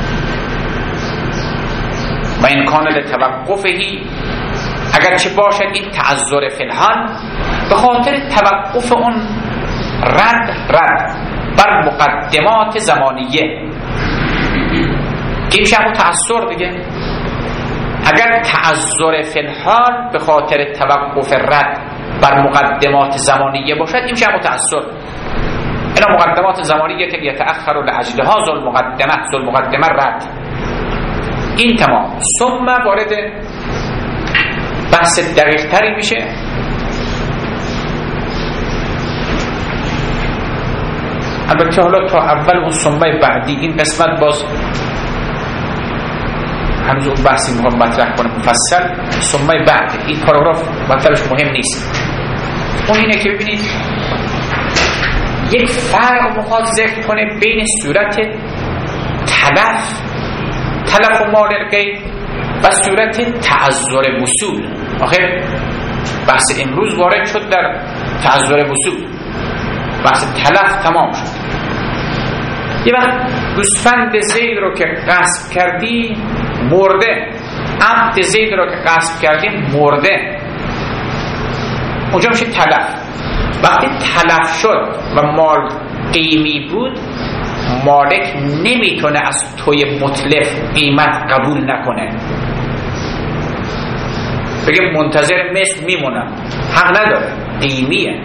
و این کان لتوقفهی، اگرچه باشد این تعذر فی الحال به خاطر توقف اون رد بر مقدمات زمانیه که میشه همون تعذر دیگه. اگر تعذر فی الحال به خاطر توقف رد بر مقدمات زمانیه باشد، این میشه همون تعذر. اینا مقدمات زمانیه که یتأخر لأجلها ذو المقدمه رد. این تمام. ثم وارد بحث دقیق تری میشه. البته حالا تا اول اون ثمه بعدی این قسمت باز هنوز اون بحثی مهم مطرح کنه مفصل. ثمه بعد این پاراگراف مطلبش مهم نیست. اون اینه که ببینید یک فرق مخواد ذکر کنه بین صورت تلف و مال الغیر و صورت تعذر وصول. آخر بحث امروز وارد شد در تعذر وصول، بحث تلف تمام شد. یه وقت گوسفند زید رو که غصب کردی مرده، عبد زید رو که غصب کردی مرده، اونجا میشه تلف. وقتی تلف شد و مال قیمی بود، مالک نمیتونه از توی متلف قیمت قبول نکنه، بگه منتظر مثل میمونم. حق نداره، قیمیه.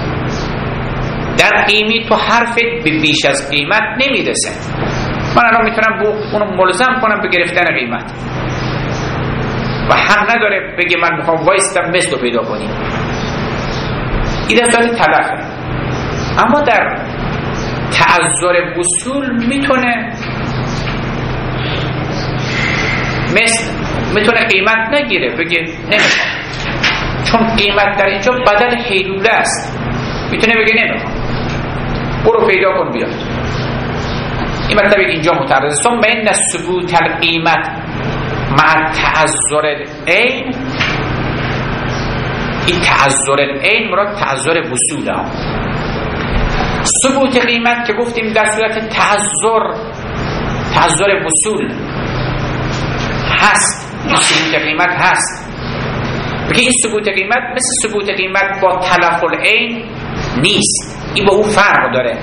در قیمی تو حرفت به بیش از قیمت نمیرسه. من الان میتونم اونو ملزم کنم به گرفتن قیمت و حق نداره بگه من میخوام وایستم مثل رو پیدا کنیم. این دستات تلفه. اما در تعذر وصول میتونه میتونه قیمت نگیره، بگه نمیخوام، چون قیمت در اینجا بدل حیلوله است. میتونه بگه نمیخوام، برو پیدا کن بیاد. این مطلب اینجا متعرض. ثم ان ثبوت القیمت مع تعذر العین، این تعذر العین مراد تعذر وصول ها. ثبوت قیمت که گفتیم در صورت تعذر وصول هست، ثبوت قیمت هست. بگه این ثبوت قیمت مثل ثبوت قیمت با تلف العین نیست، این با اون فرق داره.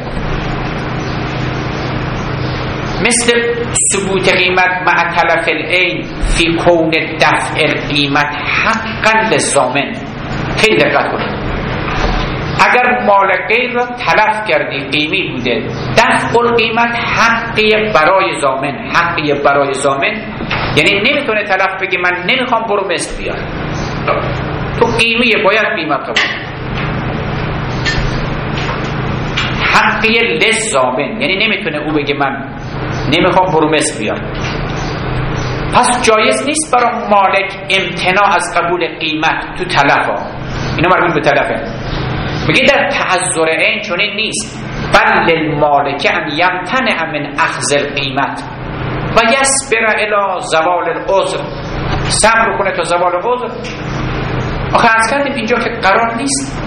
مثل ثبوت قیمت مع تلف العین فی کون دفع القیمت حقا للضامن. خیلی دقت کنید. اگر مال غیر را تلف کردی قیمی بوده، دفع القیمت حقی برای ضامن. حقی برای ضامن یعنی نمیتونه طرف بگه من نمیخوام برو مثل بیار، تو قیمیه باید قیمت قبول. حقی للضامن یعنی نمیتونه او بگه من نمیخوام برو مثل بیار. پس جایز نیست برای مالک امتناع از قبول قیمت تو تلف ها. اینو مربوط به تلفه. میگه در تعذر عین چنین نیست، بل للمالک ان یمتنع من اخذ القیمت و یصبر الی زوال العذر. صبر کنه تا زوال عذر. آخه از کردیم اینجا که قرار نیست،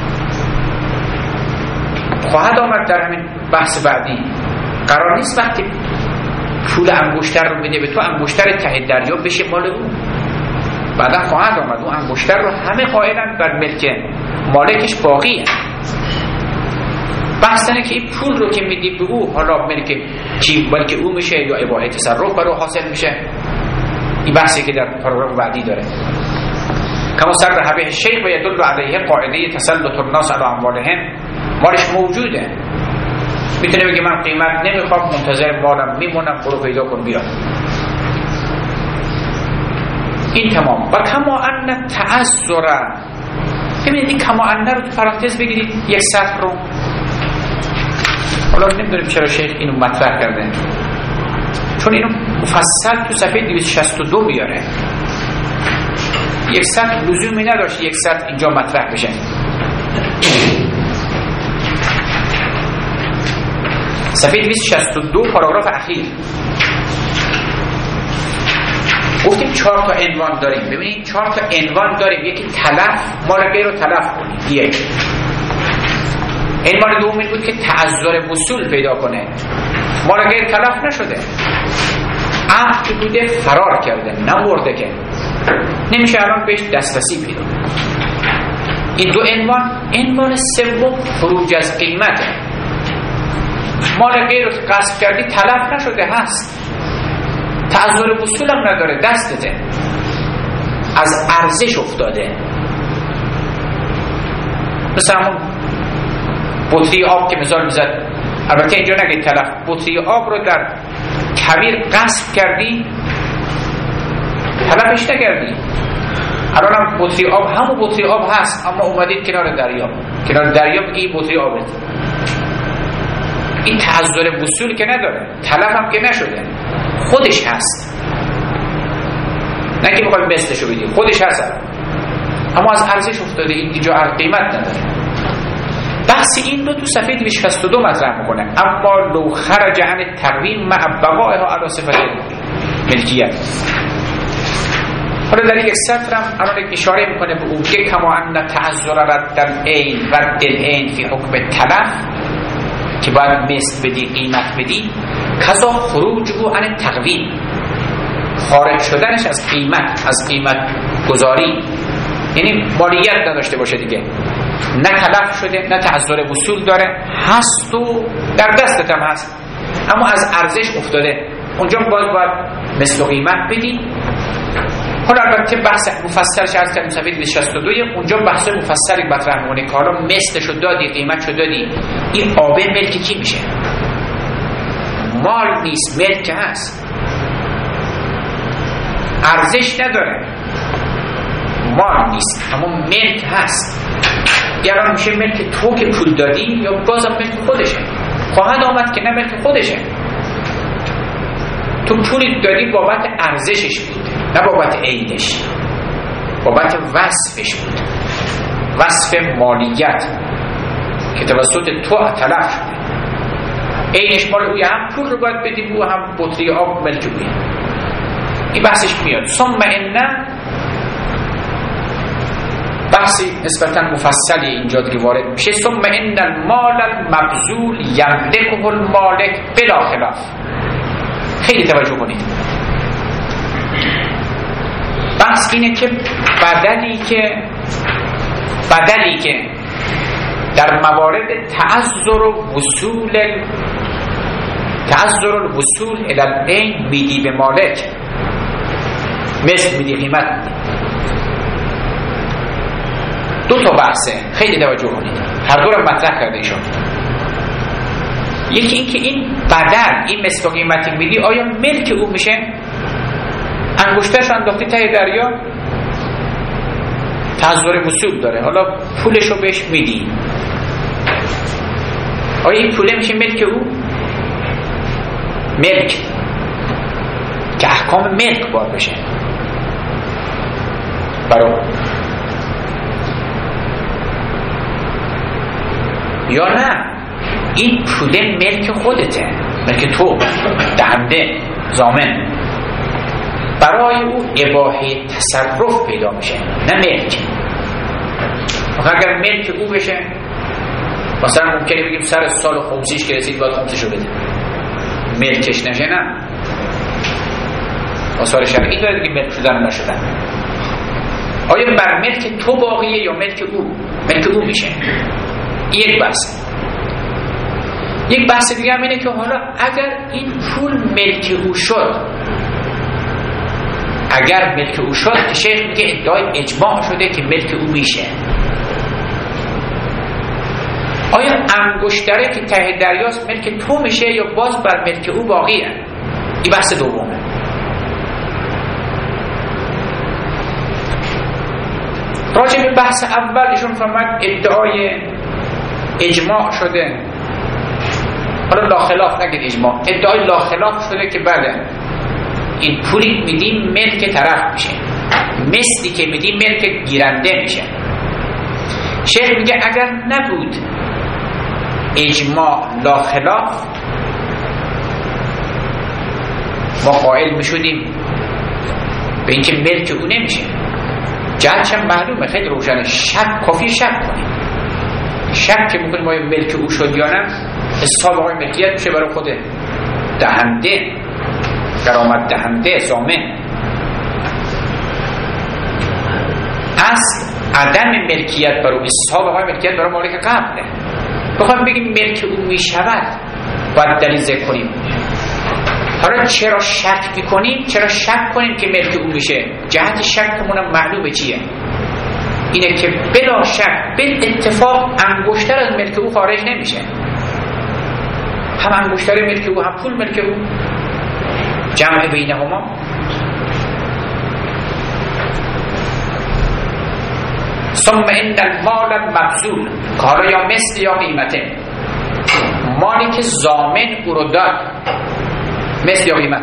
خواهد آمد در همین بحث بعدی، قرار نیست وقتی پول انگشتر رو بده به تو انگشتر ته دریا بشه مال اون. بعدا خواهد آمد اون انگشتر رو همه قائلن بر ملک مالکش باقیه. بحث اینه که این پول رو که میدی به او حالا ملک کی بلکه او میشه یا اباحه تصرف برای حاصل میشه. این بحثی که در پاراگراف بعدی داره. کما صرح به الشیخ و یدل علیه قاعده تسلط الناس علی اموالهم، مالش موجوده، میتونه بگه من قیمت نمیخوام، منتظر مالم میمونم، برو پیدا کن بیار. این تمام. و کما ان تعذر، ببینید این کما ان رو تو پرانتز بگیرید یک سطر رو. حالا نمیدونیم چرا شیخ اینو مطرح کرده، چون اینو مفصل تو صفحه 262 بیاره. یک سطر لزومی نداشت یک سطر اینجا مطرح بشه. صفحه 262 پاراگراف اخیر گفتیم 4 تا عنوان داریم. ببینید 4 تا عنوان داریم. یکی تلف، مال غیر رو تلف کنید. یک عنوان دوم این بود که تعذر وصول پیدا کنه، مال غیر تلف نشده، عقد بوده فرار کرده، نمورده که نمیشه الان بهش دسترسی پیدا. این دو عنوان. عنوان سوم خروج از قیمته، مال غیر رو غصب کردی تلف نشده هست، تعذر وصول هم نداره، دستته، از ارزش افتاده. مثل همون بطری آب که مثال میزد، البته اینجا نگید تلف، بطری آب رو در کویر غصب کردی تلفش نکردی. الان هم بطری آب همون بطری آب هست، اما اومدید کنار دریا، کنار دریا بگی بطری آبه. این تعذر وصول که نداره، تلف هم که نشده، خودش هست، نه که بخوای مثلشو بدی، خودش هست اما از ارزش افتاده، این اینجا قیمت نداره. بحث این رو تو صفحه 262 مطرح میکنه. اما لو خرج عن التقویم مع بقائها علی صفت ملکیت. حالا در یک سطر هم الان اشاره میکنه به اون که کما ان تعذر رد العین رد العین فی حکم تلف، که باید مثل بدی قیمت بدی، کذا خروج او عن تقویم، خارج شدنش از قیمت، از قیمت گذاری، یعنی مالیت نداشته باشه دیگه، نه تلف شده نه تعذر وصول داره، هست و در دستت هم هست اما از ارزش افتاده، اونجا باید مثل قیمت بدی. حالا البته بحث مفصلش از کردیم صفحه 262، اونجا بحث مفصلی مطرح می‌کنه که حالا مثلشو دادی قیمتشو دادی، این آبه ملک کی میشه؟ مال نیست، ملک هست، ارزش نداره، مال نیست اما ملک هست. یعنی میشه ملک تو که پول دادی، یا بازم ملک خودشه. خواهد آمد که نه ملک خودشه، تو پولی دادی بابت ارزشش بود نه بابت عینش، بابت وصفش بود، وصف مالیت که توسط تو تلف شده. عینش مال اوی، هم پول رو باید بدی و هم بطری آب ملک اوی. این بحثش میاد. ثم ان بحثی نسبتا مفصلی اینجا دیگه وارد میشه. ثم ان المال المبذول یملکه المالک بلا خلاف. خیلی توجه کنید. بحث اینه که بدلی که در موارد تعذر الوصول الی العین میدی به مالک، مثل میدی قیمت میدی. دو تا بحثه، خیلی توجه کنید، هر دو رو مطرح کرده ایشون. یکی این که این بدن، این مسواک قیمتی میدی آیا ملک او میشه؟ انگشترش انداختی ته دریا، تظاهر وصول داره، حالا پولشو بهش میدی، آیا این پوله میشه ملک او؟ ملک که احکام ملک بار بشه برای، یا نه این پوله ملک خودته، ملک تو، دهنده، ضامن، برای او اباحه تصرف پیدا میشه، نه ملک. اگر ملک او بشه، مثلا ممکنه بگیم سر سال خمسیش که رسید باید خمسیشو بده، ملکش نشه، نه آثار شرعی داره دیگه، ملک شدن و نشدن. آیا بر ملک تو باقیه یا ملک او؟ ملک او میشه. یک بحث. یک بحث دیگه هم اینه که حالا اگر این پول ملک او شد، اگر ملک او شد، که شیخ میگه ادعای اجماع شده که ملک او میشه، آیا انگشتره که ته دریاست ملک تو میشه یا باز بر ملک او باقیه؟ این بحث دومه. راجع به بحث اول ایشون فرمود ادعای اجماع شده، حالا لا خلاف نگید اجماع، ادعای لا خلاف شده که بله این پولی میدیم ملک طرف میشه، مثلی که میدیم ملک گیرنده میشه. شیخ میگه اگر نبود اجماع لا خلاف، ما قائل میشدیم به اینکه ملک او نمیشه. جهتش هم معلومه، خیلی روشنه، شک کافی شک کنیم، شک که میکنیم آیا ملک او شد یا نه، حساب آقای ملکیت میشه برای خود دهنده، کرامت دهنده، ضامن. اصل عدم ملکیت برای حساب آقای ملکیت برای مالک قبله. بخوایم بگیم ملک او میشود، باید دلیل ذکر کنیم. حالا چرا شک میکنیم؟ چرا شک کنیم که ملک او میشه؟ جهت شکمونم معلومه چیه؟ اینه که بلا شک به اتفاق انگشتر از ملک او خارج نمیشه، هم انگشتر ملک او هم پول ملک او، جمع بینهما. ثم ان المال المبذول، که حالا یا مثل یا قیمته، مالی که ضامن او رو داد، مثل یا قیمت،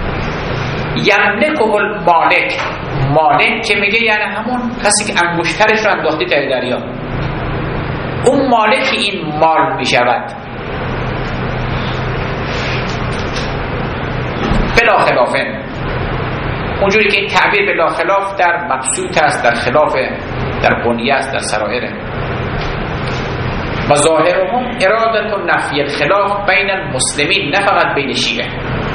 یملکه المالک، مالک که میگه یعنی همون کسی که انگشترش رو انداختی ته دریا، اون مالک این مال میشود بلا خلافه. اونجوری که این تعبیر بلا خلاف در مبسوط است، در خلاف، در بنیه است، در سرائره. و ظاهرهم ارادت و نفی الخلاف بین المسلمین، نه فقط بین شیعه.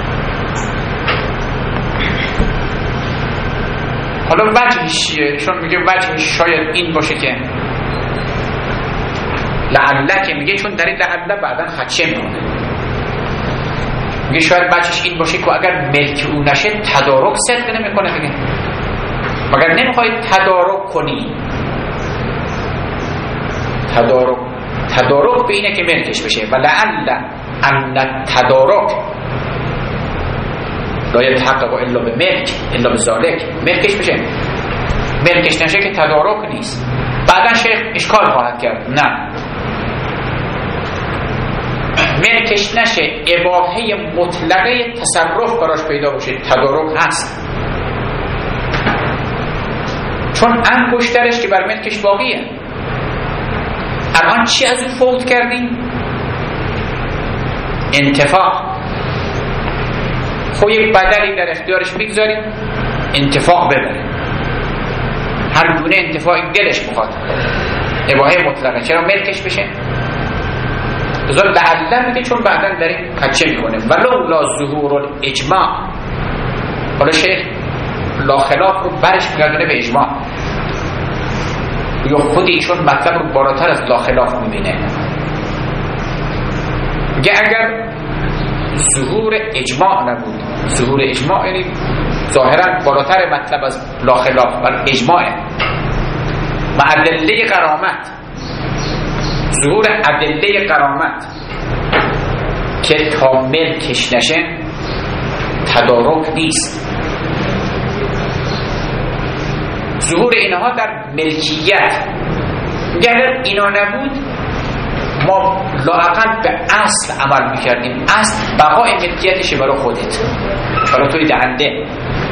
حالا وجهش چیه؟ چون میگه وجهش شاید این باشه که لعله، که میگه چون در این لعله بعدا خدشه میمونه، میگه شاید وجهش این باشه که اگر ملک او نشه تدارک صدق نمیکنه دیگه، مگر نمیخوای تدارک کنی؟ تدارک به اینه که ملکش بشه. و لعل ان تدارک لا یتحقق الا به ملک الا به ذالک، ملکش بشه. ملکش نشه که تدارک نیست. بعدا شیخ اشکال خواهد کرد، نه، ملکش نشه اباحه مطلقه تصرف براش پیدا باشه، تدارک هست، چون انگشترش که بر ملکش باقیه. الان چی از اون فوت کردیم؟ انتفاع. خب یک بدلی در اختیارش بگذاریم انتفاع ببره، هر گونه انتفاع دلش بخواد، اباحه مطلقه، چرا ملکش بشه؟ بذار لعله میگه چون بعدا در این کچه میکنه. ولو لا ظهور الاجماع، حالا شیخ لا خلاف رو برش میگردونه به اجماع، یا خود ایشون مطلب رو بالاتر از لا خلاف میبینه. میگه اگر ظهور اجماع نبود، ظهور اجماع یعنی ظاهرا بالاتر مطلب از لا خلاف، بل اجماعه، ادله غرامت، ظهور ادله غرامت که تا ملکش نشه تدارک نیست. ظهور اینها در ملکیت، اگر اینا نبود ما لااقل به اصل عمل میکردیم. اصل بقای ملکیتش برای خودت، برای توی دهنده.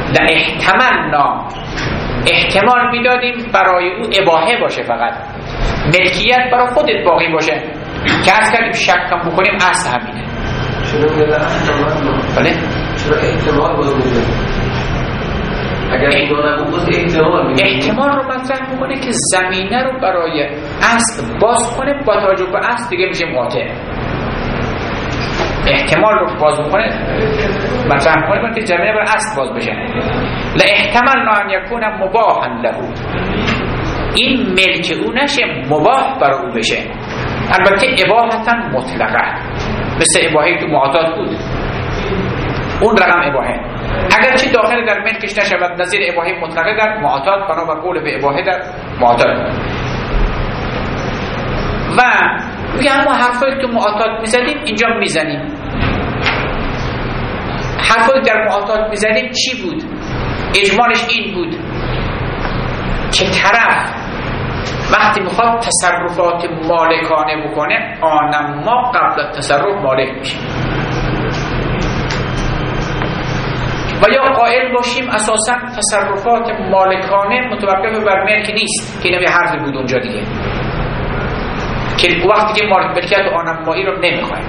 احتمال میدادیم برای او اباحه باشه، فقط ملکیت برای خودت باقی باشه که از کردیم شک کم بکنیم اصل همینه. چرا میگه احتمال؟ بله؟ چرا احتمال باز میگه؟ اگر احتمال رو مطرح میکنه که زمینه رو برای اصل باز کنه، با توجه به اصل دیگه میشه قاطع. احتمال رو باز میکنه، مطرح میکنه که زمینه برای اصل باز بشه. لاحتمل ان یکون مباحا له، این ملک او نشه مباح برای او بشه. البته اباحتا مطلقه، مثل اباحه تو معاطات بود، اون رقم اباحه اگرچه داخل در ملکش نشود، نظیر اباحه مطلقه در معاطات بنا بر قول به اباحه در معاطات. و میگه اما حرفایی تو معاطات میزدیم اینجا میزنیم. حرفایی در معاطات میزدیم چی بود؟ اجمالش این بود که طرف وقتی میخواد تصرفات مالکانه بکنه، آنما قبل تصرف مالک میشه. و یا قائل باشیم اساسا تصرفات مالکانه متوقف بر ملک نیست، که اینم یه حرفی بود اونجا دیگه، که وقتی که ملکیت آنمایی رو نمیخوایم.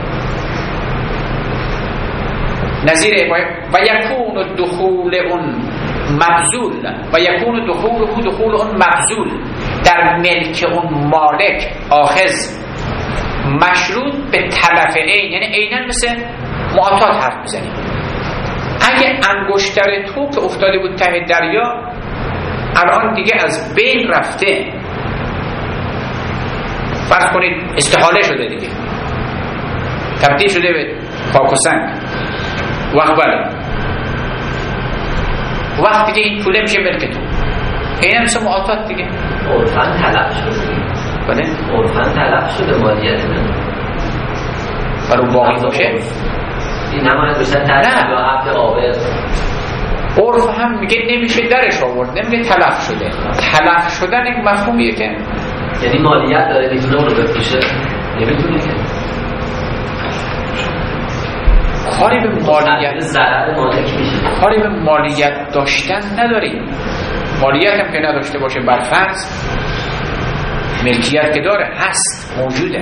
نظیر و یکون دخول اون مبذول، و یکون دخول اون مبذول در ملک اون مالک آخذ مشروط به تلف عین، یعنی عیناً مثل معاطات حرف بزنیم. اگه انگشتر تو که افتاده بود ته دریا الان دیگه از بین رفته، فرض کنید استحاله شده دیگه، تبدیل شده به خاک و سنگ، وقت دیگه این پوله میشه ملک تو. این مثل معاطات دیگه، عرفاً تلف شده. بله؟ عرفاً تلف شده مالیت من برای باقی باشه. این نماید بشن تلف یا عبد قابل. عرف هم میگه نمیشه درش آورد، نمیگه تلف شده. تلف شدن یک مفهومیه که یعنی مالیت داره، میتونه اون رو بپوشه، نمیتونه که کاری به مالیت ضرر مالک میشه. کاری به مالیت داشتن نداریم. مالیت هم که نداشته باشه بر فرض، ملکیت که داره هست، موجوده.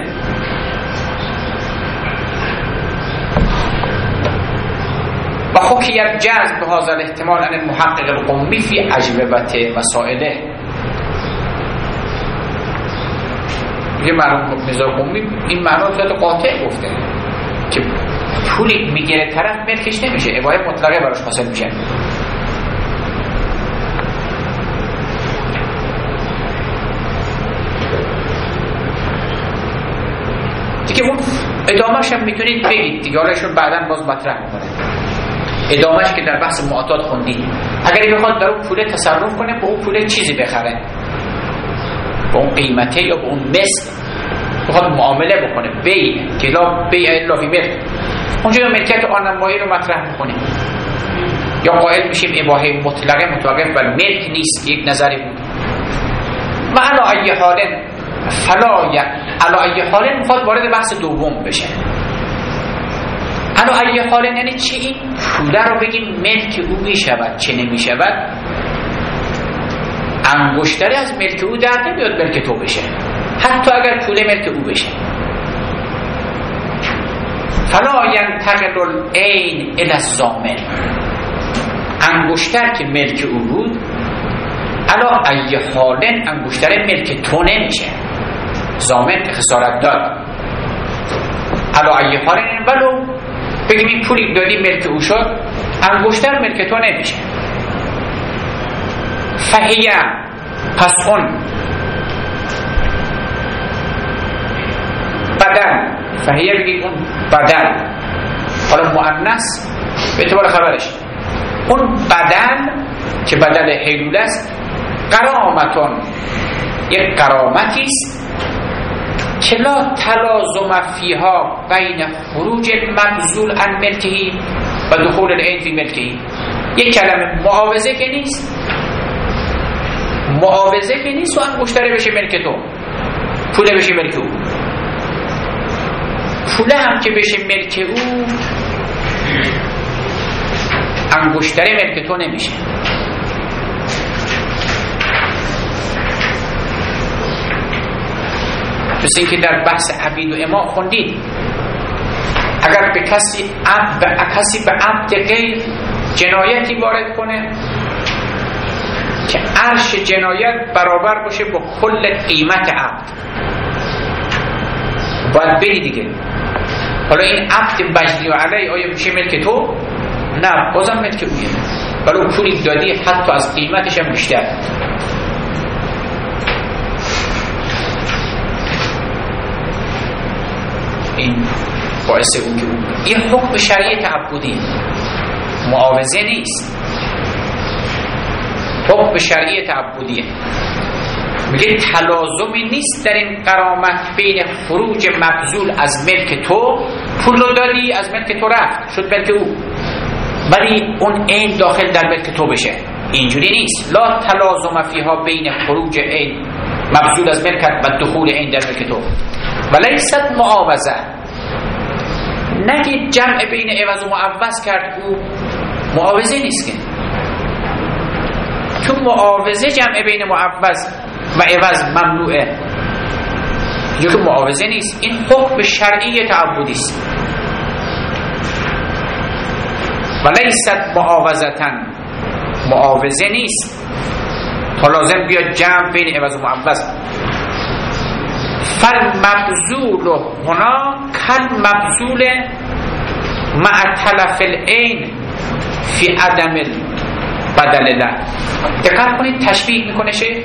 و حکیت جذب به هذا الاحتمال ان المحقق القمی فی اجوبت مسائله. یه معلوم نظام قمی این معنا رو قاطع گفته که پولی میگیره طرف ملکش نمیشه، اباحه مطلقه براش حاصل میشه. دیگه اون ادامهش هم میتونید بگید دیگه، حالا ایشون بعداً باز مطرح میکنه ادامهش که در بحث معاطات خوندید. اگر بخواد در اون پوله تصرف کنه، به اون پوله چیزی بخره، به اون قیمته یا به اون مثل بخواد معامله بکنه، بیع که لا بیع الا فی ملک، اونجا ملکیت آنمایی رو مطرح میکنیم. یا قائل میشیم اباحه مطلقه متوقف بر ملک نیست، یک نظری بود. و علی ای حال علی ای حال میخواد وارد بحث دوم بشه. علی ای حال یعنی چه؟ این پوله رو بگیم ملک او میشود چه نمیشود، انگشتری از ملک او در نمیاد ملک تو بشه، حتی اگر پوله ملک او بشه. فلا ینتقل العین الی الضامن، انگشتر که ملک او بود علی ای حال انگشتر ملک تو نمیشه. ضامن خسارت داد. علی ای حال ولو بگیم این پولی دادی ملک او شد، انگشتر ملک تو نمیشه. فهیه، پس اون بدل، فهیه بگید اون بدل، حالا مؤنث به اعتبار خبرش، اون بدل که بدل حیلوله است، غرامتون یک کرامتی است که لا تلازم فیها بین خروج مبذول عن ملکه و دخول العین فی ملکه. یک کلمه معاوضه که نیست، معاوضه که نیست و انگشتره بشه ملک تو، پوله بشه ملک او، پوله هم که بشه ملک او، انگشتره ملک تو نمیشه. مثل اینکه در بحث عبید و امام خوندید اگر به کسی به عبد غیر جنایتی وارد کنه که عرش جنایت برابر باشه با کل قیمت عبد، باید بری دیگه. حالا این عبد مجنی و علی آیا میشه ملک تو؟ نه، بازم ملک اویه، ولی پولی دادی حتی از قیمتش هم بیشتر. این باعث اون که این حکم شرعی تعبدی، معاوضه نیست، حکم شرعی تعبدیه. میگه تلازمی نیست در این غرامت بین خروج مبذول از ملک تو، پول رو دادی از ملک تو رفت شد ملک او، ولی اون عین داخل در ملک تو بشه، اینجوری نیست. لا تلازم فیها بین خروج عین مبذول از ملکت و دخول عین در ملک تو ولیست معاوضه. نگید جمع بین عوض و معوض کرد، او معاوضه نیست که، چون معاوضه جمع بین معوض و عوض ممنوعه، یا که معاوضه نیست. این حکم شرعی تعبدی است. ولیست معاوضتن، معاوضه نیست تا لازم بیاد جمع بین عوض و معوض. فالمبذول هنا کالمبذول مع تلف العین فی عدم بدل له. دقت کنید تشبیه میکنه شه.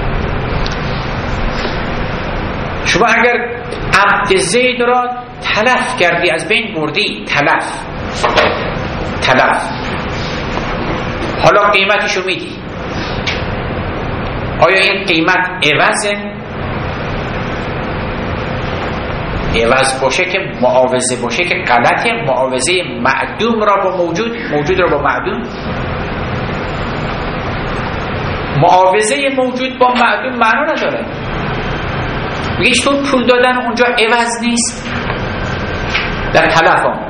شما اگر عبد زید را تلف کردی، از بین بردی، تلف، حالا قیمتشو میدی، آیا این قیمت عوضه؟ عوض باشه که معاوضه باشه که غلطه. معاوضه معدوم را با موجود را با معدوم، معاوضه موجود با معدوم معنا نداره. میگه چطور پول دادن اونجا عوض نیست در تلف ها،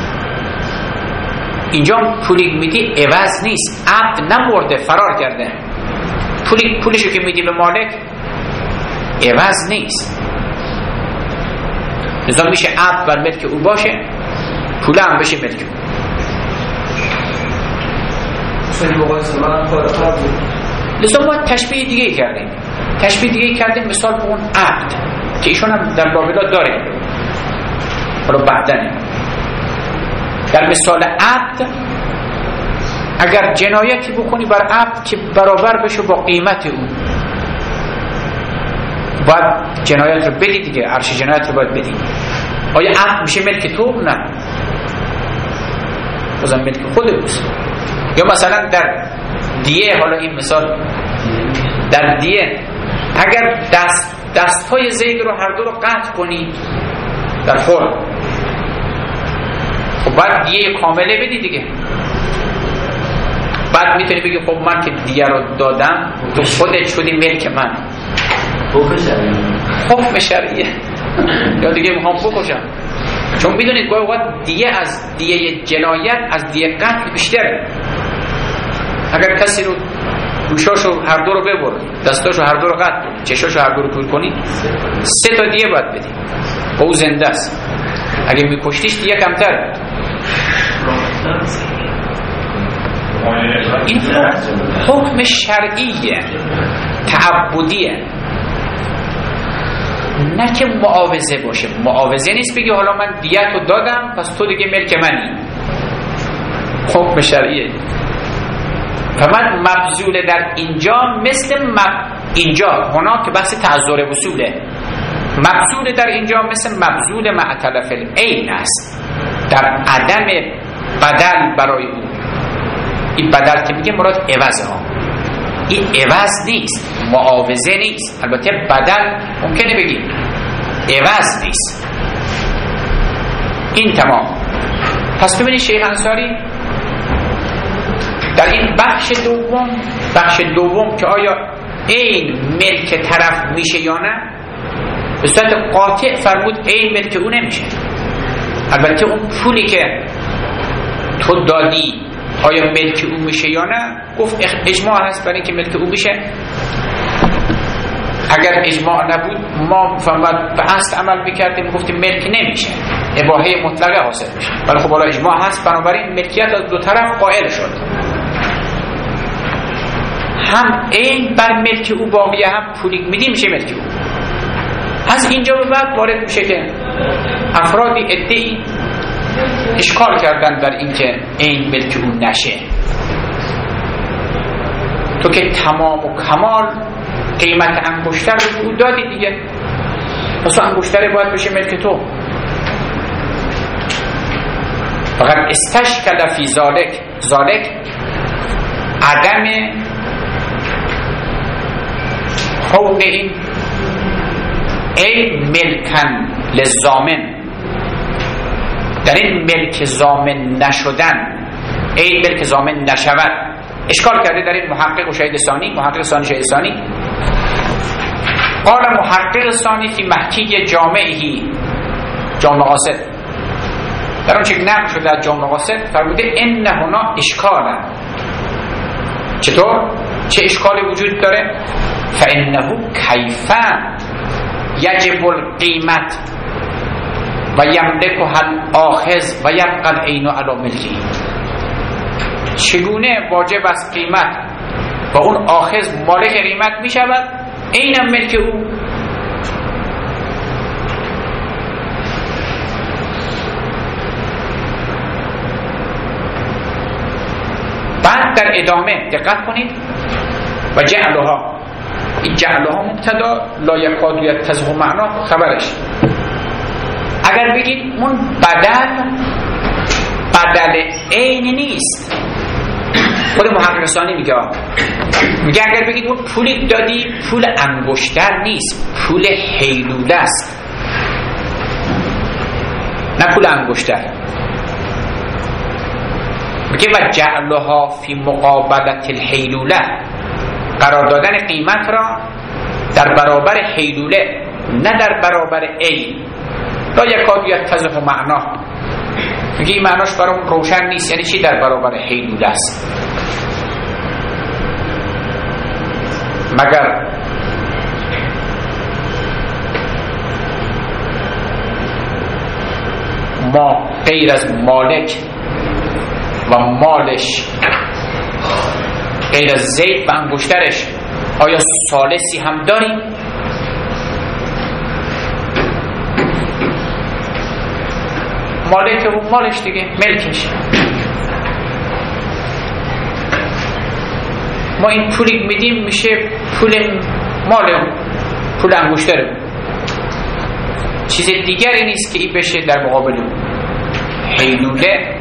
اینجا پولی میدی عوض نیست، عبد نمرده فرار کرده، پولشو که میدی به مالک عوض نیست، لذا میشه عبد بر ملک او باشه، پول هم بشه ملک او. لذا ما تشبیه دیگه کردیم، مثال به اون عبد که ایشون هم در بابلات داره، حالا بعدنه. در مثال عبد اگر جنایتی بکنی بر عبد که برابر بشه با قیمت او، باید جنایت رو بدی دیگه، عرش جنایت رو باید بدی. آیا عبد میشه ملک تو؟ نه، بازم ملک خود اوست. یا مثلا در دیه، حالا این مثال در دیه اگر دستهای زید رو هر دو رو قطع کنی در خور، خب باید دیه کامله بدی دیگه. بعد میتونی بگی خب من که دیه رو دادم تو خودت شدی ملک من. حکم شرعیه. یا دیگه میخوام بکشم، چون میدونید گاهی اوقات دیه از دیه جنایت از دیه قتل بیشتره. اگر کسی رو گوشاشو هر دو رو ببر، دستاشو هر دو رو قطع کنی، چشاشو هر دو رو کور کنی، 3 تا دیه باید بدی، او زنده است. اگه میکشتیش دیه کمتر. این حکم شرعیه، تعبدیه، نه که معاوضه باشه. معاوضه نیست بگی حالا من دیت رو دادم پس تو دیگه ملک منی. حکم شرعیه. فمن مبذول در اینجا مثل اینجا هنا که بحث تعذر وصوله، مبذول در اینجا مثل مبذول مع تلف العین است، در عدم بدل برای او. این بدل که میگه مراد عوض ها، این عوض نیست، معاوضه نیست. البته بدل ممکنه بگیم، عوض نیست. این تمام. پس ببینید شیخ انصاری در این بخش دوم که آیا این ملک طرف میشه یا نه، به صورت قاطع فرمود این ملک او نمیشه. البته اون پولی که تو دادی آیا ملک او میشه یا نه، گفت اجماع هست برای اینکه ملک او میشه. اگر اجماع نبود ما فقط به اصل عمل میکردیم، گفتیم ملک نمیشه، اباحه مطلقه حاصل میشه. ولی خب حالا اجماع هست، بنابراین ملکیت از دو طرف قائل شد. هم این بر ملک او باقیه، هم پولی میدیم میشه ملک او. از اینجا به بعد وارد میشه که افرادی ادعی اشکال کردن در اینکه این ملک او نشه. تو که تمام و کمال قیمت انگشتر رو او دادی دیگه، پس انگشتر باید بشه ملک تو. فقط استشکل فی ذالک عدم کون این ملکن للضامن، در این ملک ضامن نشدن، این ملک ضامن نشود اشکال کرده در این محقق و شهید ثانی، محقق ثانی شهید ثانی. قال محقق ثانی فی محکی جامعهی، جامع قاصد، در اون چه نقل شده از جامع قاصد فرموده ان هنا اشکالا. چطور؟ چه اشکالی وجود داره؟ فانه کیفا یجب القیمت و یملکها الاخذ و یبقى العین علی ملکی. چگونه واجب است قیمت و اون آخذ مالک قیمت می شود، اینم ملک او. بعد در ادامه دقت کنید و جعلها، این جعلها مبتدا لا یکاد یتضح معنا خبرش. اگر بگید اون بدل عین نیست، خود محقق ثانی میگه اگر بگید اون پولی دادی پول انگشتر نیست، پول حیلوله است، نه پول انگشتر. میگه و جعلها فی مقابلت الحیلوله، قرار دادن قیمت را در برابر حیلوله نه در برابر عین. لا یکاد یتضح معنا، میگه این معناش برام روشن نیست. یعنی چی در برابر حیلوله است؟ مگر ما غیر از مالک و مالش، غیر از زید و انگشترش، آیا ثالثی هم داریم؟ مالک و مالش دیگه، ملکش. ما این پولی میدیم میشه پول مال، پول انگشتره، چیز دیگری نیست که این بشه در مقابل حیلوله.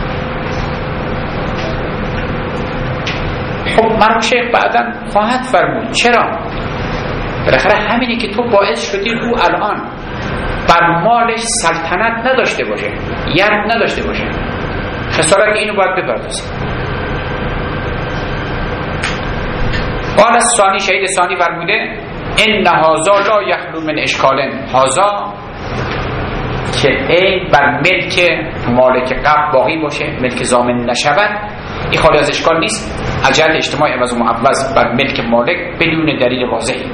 خب مرحوم شیخ بعداً خواهد فرمود چرا؟ بالاخره همینی که تو باعث شدی او الان بر مالش سلطنت نداشته باشه، ید نداشته باشه، خسارت اینو باید بپردازی. قال الثانی، شهید ثانی فرموده ان هذا لا یخلو من اشکال، هذا که این بر ملک مالک قبل باقی باشه، ملک ضامن نشود، این خالی از اشکال نیست از جهت اجتماع عوض و معوض بر ملک مالک بدون دلیل واضحی.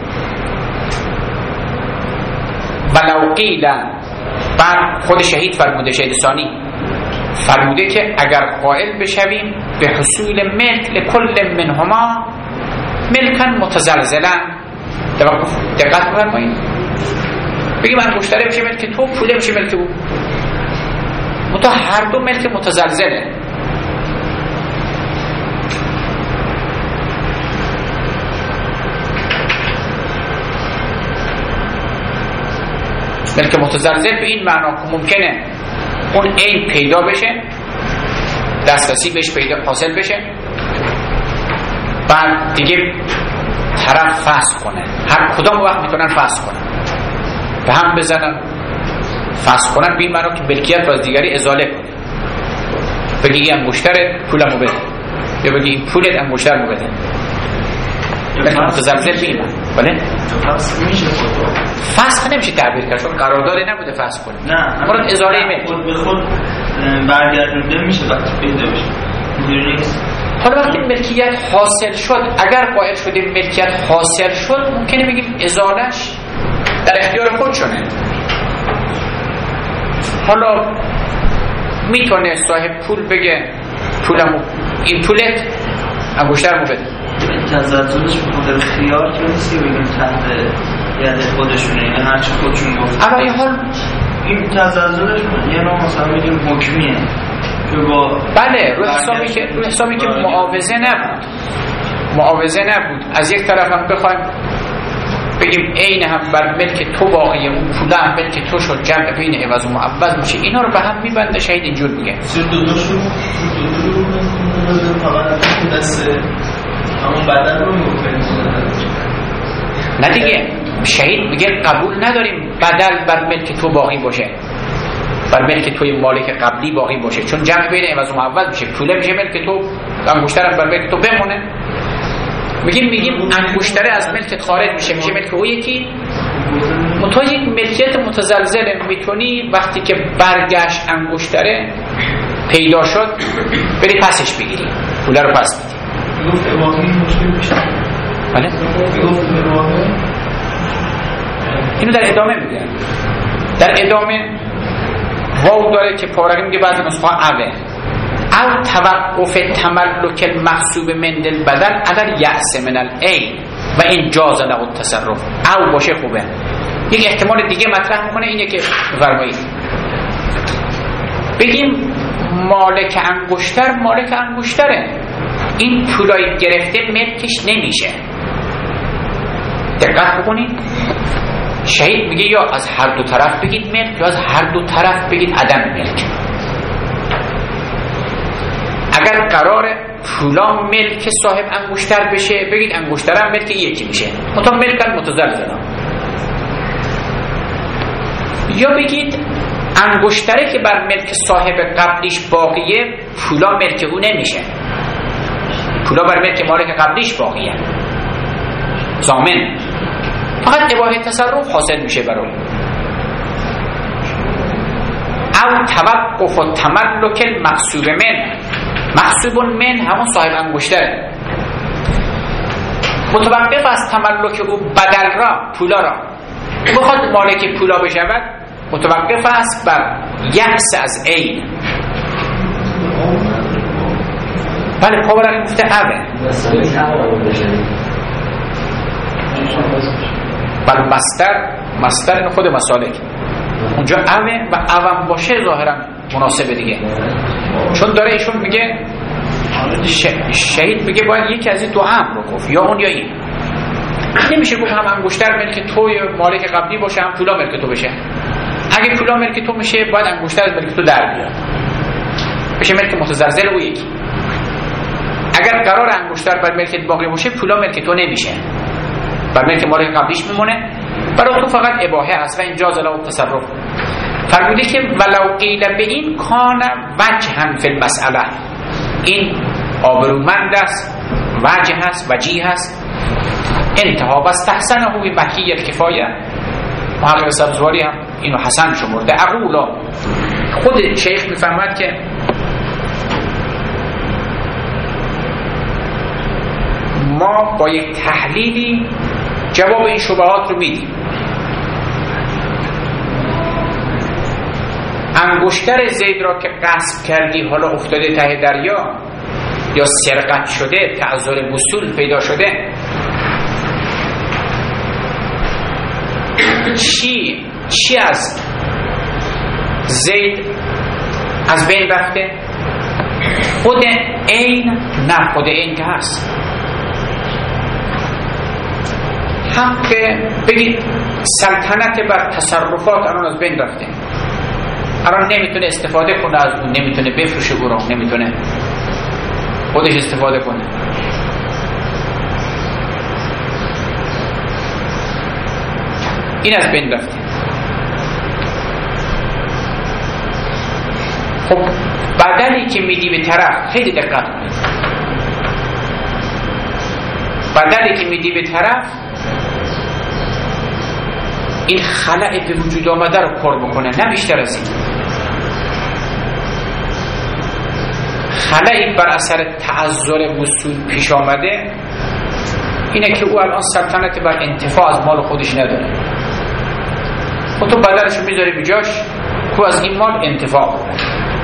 ولو قیل، بعد خود شهید فرموده، شهید ثانی فرموده که اگر قائل بشویم به حصول ملک لکل منهما ملکن متزلزلن، دقت بفرمایید، بگیم انگشتره میشه ملک تو، پوله میشه ملک او، متا هر دو ملک متزلزله. ملک متزلزل به این معنا که ممکنه اون عین پیدا بشه، دسترسی بهش پیدا حاصل بشه، بعد دیگه طرف فسخ کنه، هر کدام وقت میتونن فسخ کنن، به هم بزنن، فسخ کنن به این معنا که ملکیت رو از دیگری ازاله کنه، بگی این انگشتر پولمو بده، یا بگی این پولت انگشترمو بده، مثلا متزلزل بیمه. بله فسخ نمیشه تعبیر کرد چون قراردادی نبوده فسخ کنه، نه مراد ازاله ملک خود به خود برگردونده میشه وقتی پیدا بشه. اینجوری نیست. حالا وقتی ملکیت حاصل شد، اگر قائل شدیم ملکیت حاصل شد، ممکنه بگیم ازالش در اختیار خودشونه. حالا میتونه صاحب پول بگه پولمو، این پولت انگشترمو بده. تزلزلش به خیار که نیست که بگیم تحت ید خودشونه، یعنی هرچی خودشون گفت. اما این حال این تزلزلش یه نوع مثلا بگیم حکمیه که با بله رو حسابی که معاوضه نبود. از یک طرف هم بخوایم بگیم عین هم بر ملک تو واقعیه، اون پول هم ملک تو شد، جمع بین عوض و معوض میشه، اینا رو به هم میبنده. شهید اینجور میگه نه دیگه، شهید میگه قبول نداریم بدل بر ملک تو باقی باشه، بر ملک توی مالک قبلی باقی باشه، چون جمع بین عوض و معوض میشه، پوله میشه ملک تو، انگشترم بر ملک تو بمونه. میگیم انگشتره از ملکت خارج میشه ملک او یکی. منتها یک ملکیت متزلزله، میتونی وقتی که برگشت انگشتره پیدا شد بری پسش بگیری، پوله رو پس بدی. گفت اباهی مشکل میشه. بله؟ گفت اباهی اینو در ادامه میگه. در ادامه واو داره که پارقی میگه بعضی نسخه اوه او توقف تملک المحسوب من دل بدل اگر یأس من العین و این جاز له التصرف. او باشه خوبه. یک احتمال دیگه مطرح میکنه، اینه که فرمایید بگیم مالک انگشتره، این پولای گرفته ملکش نمیشه. دقت بکنید، شهید میگه یا از هر دو طرف بگید ملک یا از هر دو طرف بگید عدم ملک. اگر قرار پولا ملک صاحب انگشتر بشه بگید انگشتر هم ملک یکی میشه، منتها ملک متزلزل. یا بگید انگشتره که بر ملک صاحب قبلیش باقیه پولا ملک او نمیشه، پولا بر ملک مالک قبلیش باقیه، ضامن، فقط اباحه تصرف حاصل میشه برای او توقف و تملک المحسوب من. محسوب من همون صاحب انگشتره، متوقف از تملک او بدل را، پولا را. بخواد مالک پولا بشود متوقف است بر یأس از عین. بله پاورقی گفته اوه بل مستر خود مسالک اونجا اوه و اوم باشه ظاهرا مناسبه دیگه، چون داره ایشون میگه شهید میگه باید یکی از این دو امر رو گفت، یا اون یا این. نمیشه گفت هم انگشتر ملک تو یا مالک قبلی باشه هم پولا ملک تو بشه. اگه پولا ملک تو میشه باید انگشتر از ملک تو در بیاد بشه ملک متزلزل او یکی. اگر قرار انگشتر بر ملکت باقی باشه پولا ملک تو نمیشه، بر ملک مالک قبلیش میمونه، برای تو فقط اباحه است و اینجا له التصرف. فرموده که ولو قیل به این کان وجها فی المسئله، این آبرومند است، وجه هست، وجیه هست، انتها و استحسنه به بحی الکفایه. محقق سبزواری هم اینو حسن شمرده. اقولا خود شیخ میفهمد که ما با یک تحلیلی جواب این شبهات رو میدیم. انگشتر زید را که غصب کردی حالا افتاده ته دریا یا سرقت شده، تعذر وصول پیدا شده، چی از زید از بین رفته؟ خود عین نه، خود عین که هست. حق بگید سلطنت بر تصرفات الان از بین رفته، الان نمیتونه استفاده کنه از اون، نمیتونه بفروشه او را، نمیتونه خودش استفاده کنه. این از بین رفته. خب بدلی که میدی به طرف، خیلی دقت کنید، بدلی که میدی به طرف این خلأ به وجود آمده رو پر بکنه، نه بیشتر از این. خلأی بر اثر تعذر وصول پیش آمده اینه که او الان سلطنت بر انتفاع از مال خودش نداره. خب تو بدلشو میذاری به جاش که از این مال انتفاع کنه.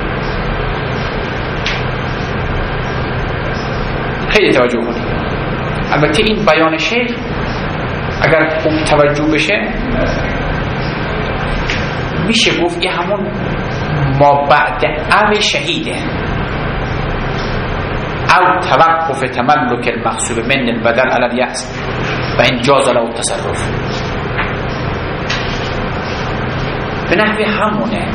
خیلی توجه کنید. البته این بیان شیخ اگر خوب توجه بشه میشه گفت یه همون ما بعد او شهیده او توقف تملک المغصوب من البدل علی الیأس و این جاز له التصرف. به نحوی همونه.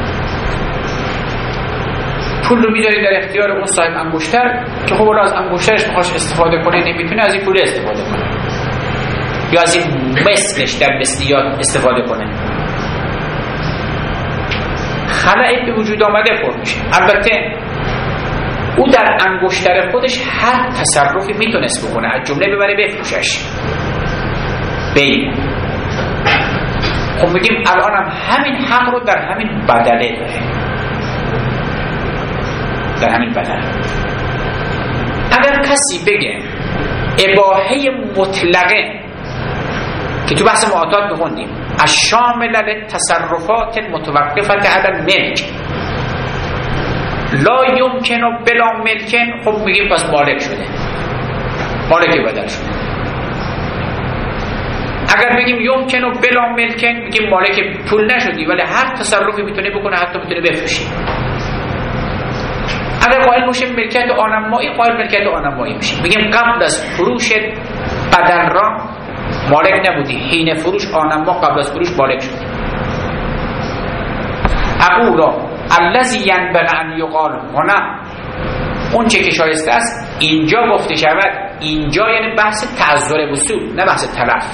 پول رو میذاری در اختیار اون صاحب انگشتر که خب از انگشترش بخواش استفاده کنه نمیتونه، از این پول استفاده کنه یا از این مثلش در مثلیات استفاده کنه. خلأ به وجود آمده پر میشه. البته او در انگشتر خودش هر تصرفی میتونست بکنه، از جمله ببره بفروشش بین. خب میگیم الان هم همین حق رو در همین بدله داره، در همین بدله. اگر کسی بگه اباحه مطلقه که تو بحث معاطات بخوندیم الشامل للتصرفات المتوقفه علی الملک لا یمکن بلا ملکن، خب میگیم پس مالک شده، مالک بدل شده. اگر بگیم یمکن بلا ملکن میگیم مالک پول نشدی ولی هر تصرفی میتونه بکنه، حتی میتونه بفروشی. اگر قائل میشه ملکیت آنمایی، قائل ملکیت آنمایی میشه. میگیم قبل از فروش بدل را مالک نبودی، حین فروش آنما قبل از فروش مالک شدی. اقولا الذی ینبغی ان یقال هنا، اون چه که شایسته است اینجا گفته شود. اینجا یعنی بحث تعذر وصول، نه بحث تلف.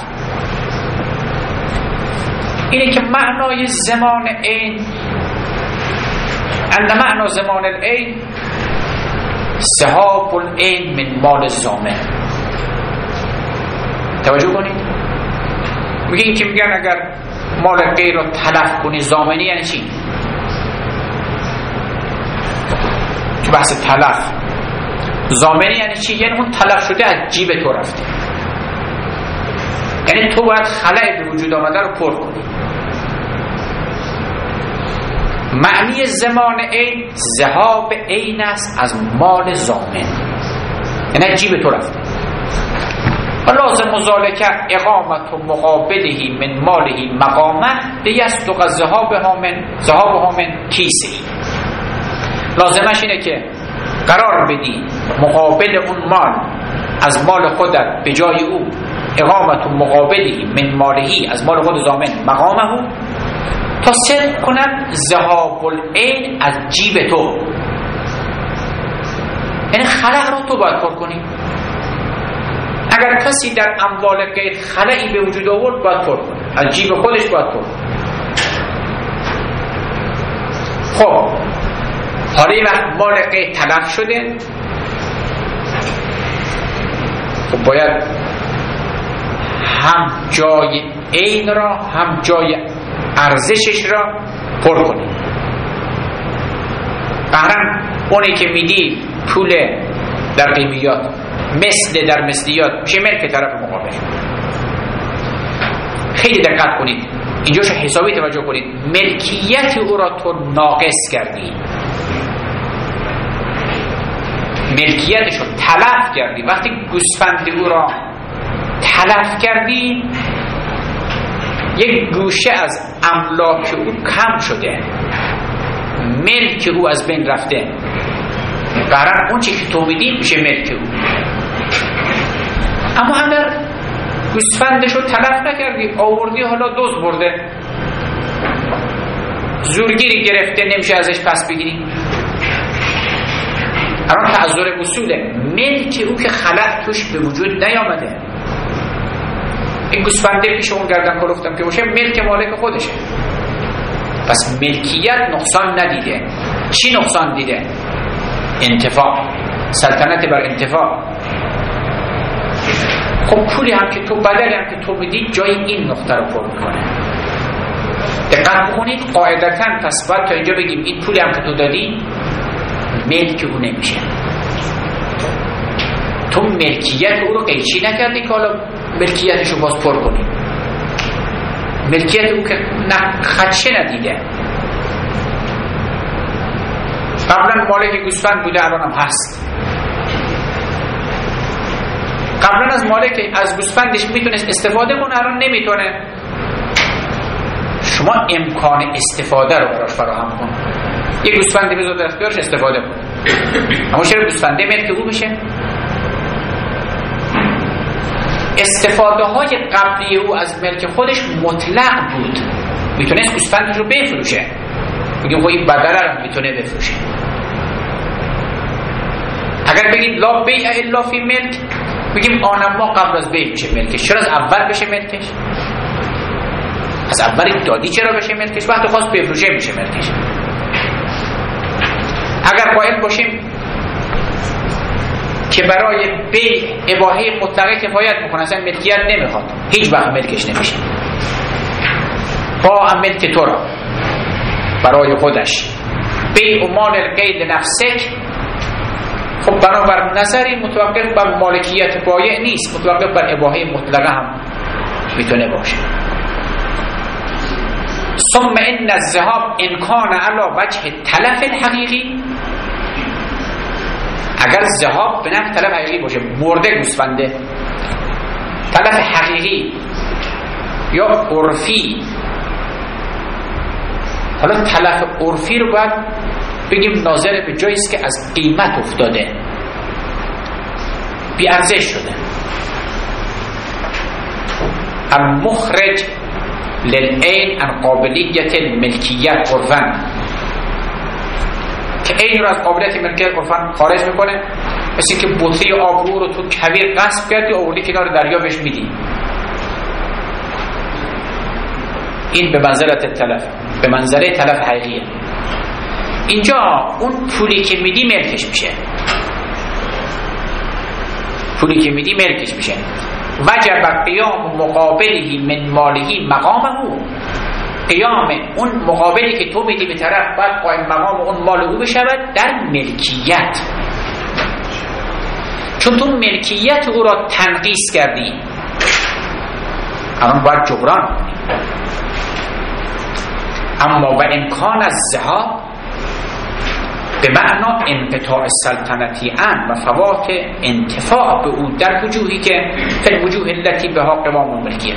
اینه که معنای زمان عین، ان معنی زمان العین ذهاب العین من مال الضامن. توجه کنید. میگن که میگن اگر مال غیر رو تلف کنی ضامنی یعنی چی؟ تو بحث تلف ضامنی یعنی چی؟ یعنی اون تلف شده از جیب تو رفته، یعنی تو باید خلأ به وجود آمده رو پر کنی. معنی زمان عین ذهاب عین است از مال ضامن، یعنی جیب تو رفته. و لازم ذالک اقامت و مقابله من ماله مقامه لیصدق ذهابها من کیسه. لازمش اینه که قرار بدی مقابل اون مال از مال خودت به جای او، اقامت و مقابله من مالهی از مال خود ضامن مقامه، تا صدق کنن ذهاب العین از جیب تو. یعنی خلأ رو تو باید پر کنی. اگر کسی در اموال غیر خلأی به وجود آورد باید پر کنی، از جیب خودش باید پر کنی. خب حالا این وقت مال غیر تلف شده، خب باید هم جای عین را هم جای ارزشش را پر کنی. قهرن اونی که میدی پول در قیمیات مثل در مثلیات میشه ملک طرف مقابل. خیلی دقت کنید اینجاشو حسابی توجه کنید. ملکیت او را تو ناقص کردی، ملکیتشو تلف کردی. وقتی گوسفند او را تلف کردی یک گوشه از املاک او کم شده، ملک او از بین رفته. قرار اون چی که تو میدی میشه ملک او. اما اگر گوسفندشو تلف نکردی، آوردی حالا دزد برده، زورگیری گرفته، نمیشه ازش پس بگیری. الان تعذر وصوله، ملک او که خلأ توش به وجود نیامده. این گوسفنده پیش اون گردن کلفتم که باشه ملک مالک خودشه. پس ملکیت نقصان ندیده. چی نقصان دیده؟ انتفاع، سلطنت بر انتفاع. خب پولی هم که تو، بدلی هم که تو میدی جای این نقطه رو پر میکنه. دقت بکنید قاعدتاً پس باید تا اینجا بگیم این پولی هم که تو دادی ملک او نمیشه. تو ملکیت او رو قیچی نکردی که حالا ملکیتش رو باز پر کنی. ملکیت او که خدشه ندیده. قبلا مالک گوسفند بوده، الان هم هست. قبلا از مالک از گوسفندش میتونست استفاده کنه، الان نمیتونه. شما امکان استفاده رو براش فراهم کن. یه گوسفندی بذار در اختیارش استفاده کن. اما چرا گوسفنده ملک او بشه؟ استفاده های قبلی او از ملک خودش مطلق بود. میتونست گوسفندش رو بفروشه. بگیم خب این بدله رو میتونه بفروشه. اگر بگید لا بیع الا فی ملک، بگیم آنما قبل از بیع میشه ملکش. چرا از اول بشه ملکش؟ از اول دادی چرا بشه ملکش؟ وقتی خواست بفروشه میشه ملکش. اگر قائل باشیم که برای بیع اباحه مطلقه کفایت میکنه، اصلا ملکیت نمیخواد، هیچ وقت ملکش نمیشه. با ملک تو را برای خودش بیع و مال الغیر نفسک. خب بنابر نظری متوقف بر مالکیت بایع نیست، متوقف بر اباحه مطلقه هم میتونه باشه. ثم ان الذهاب ان کان علی وجه تلف الحقیقی، اگر ذهاب به نفع تلف حقیقی باشه، مرده گوسفنده، تلف حقیقی یا عرفی. حالا تلف عرفی رو باید بگیم ناظر به جایی است که از قیمت افتاده، بی ارزش شده. المخرج للعین عن قابلیت الملکیت عرفاً، که عین رو از قابلیت ملکیت عرفاً خارج میکنه. مثل که بطری آبرو رو تو کویر غصب کردی آوردی کنار دریا بهش میدی، این به منزلت تلف، به منزله تلف حقیقیه. اینجا اون پولی که میدی ملکش میشه، پولی که میدی ملکش میشه. وجب قیام مقابله من ماله مقامه، قیام اون مقابلی که تو میدی به طرف باید قائم مقام اون مال او بشود در ملکیت. چون تو ملکیت او را تنقیص کردی، الان باید جبران کنی. اما و امکان از ذهاب به معنا انقطاع سلطنتی و فوات انتفاع به او در وجوهی که فی الوجوه التي بها قوام الملکیت.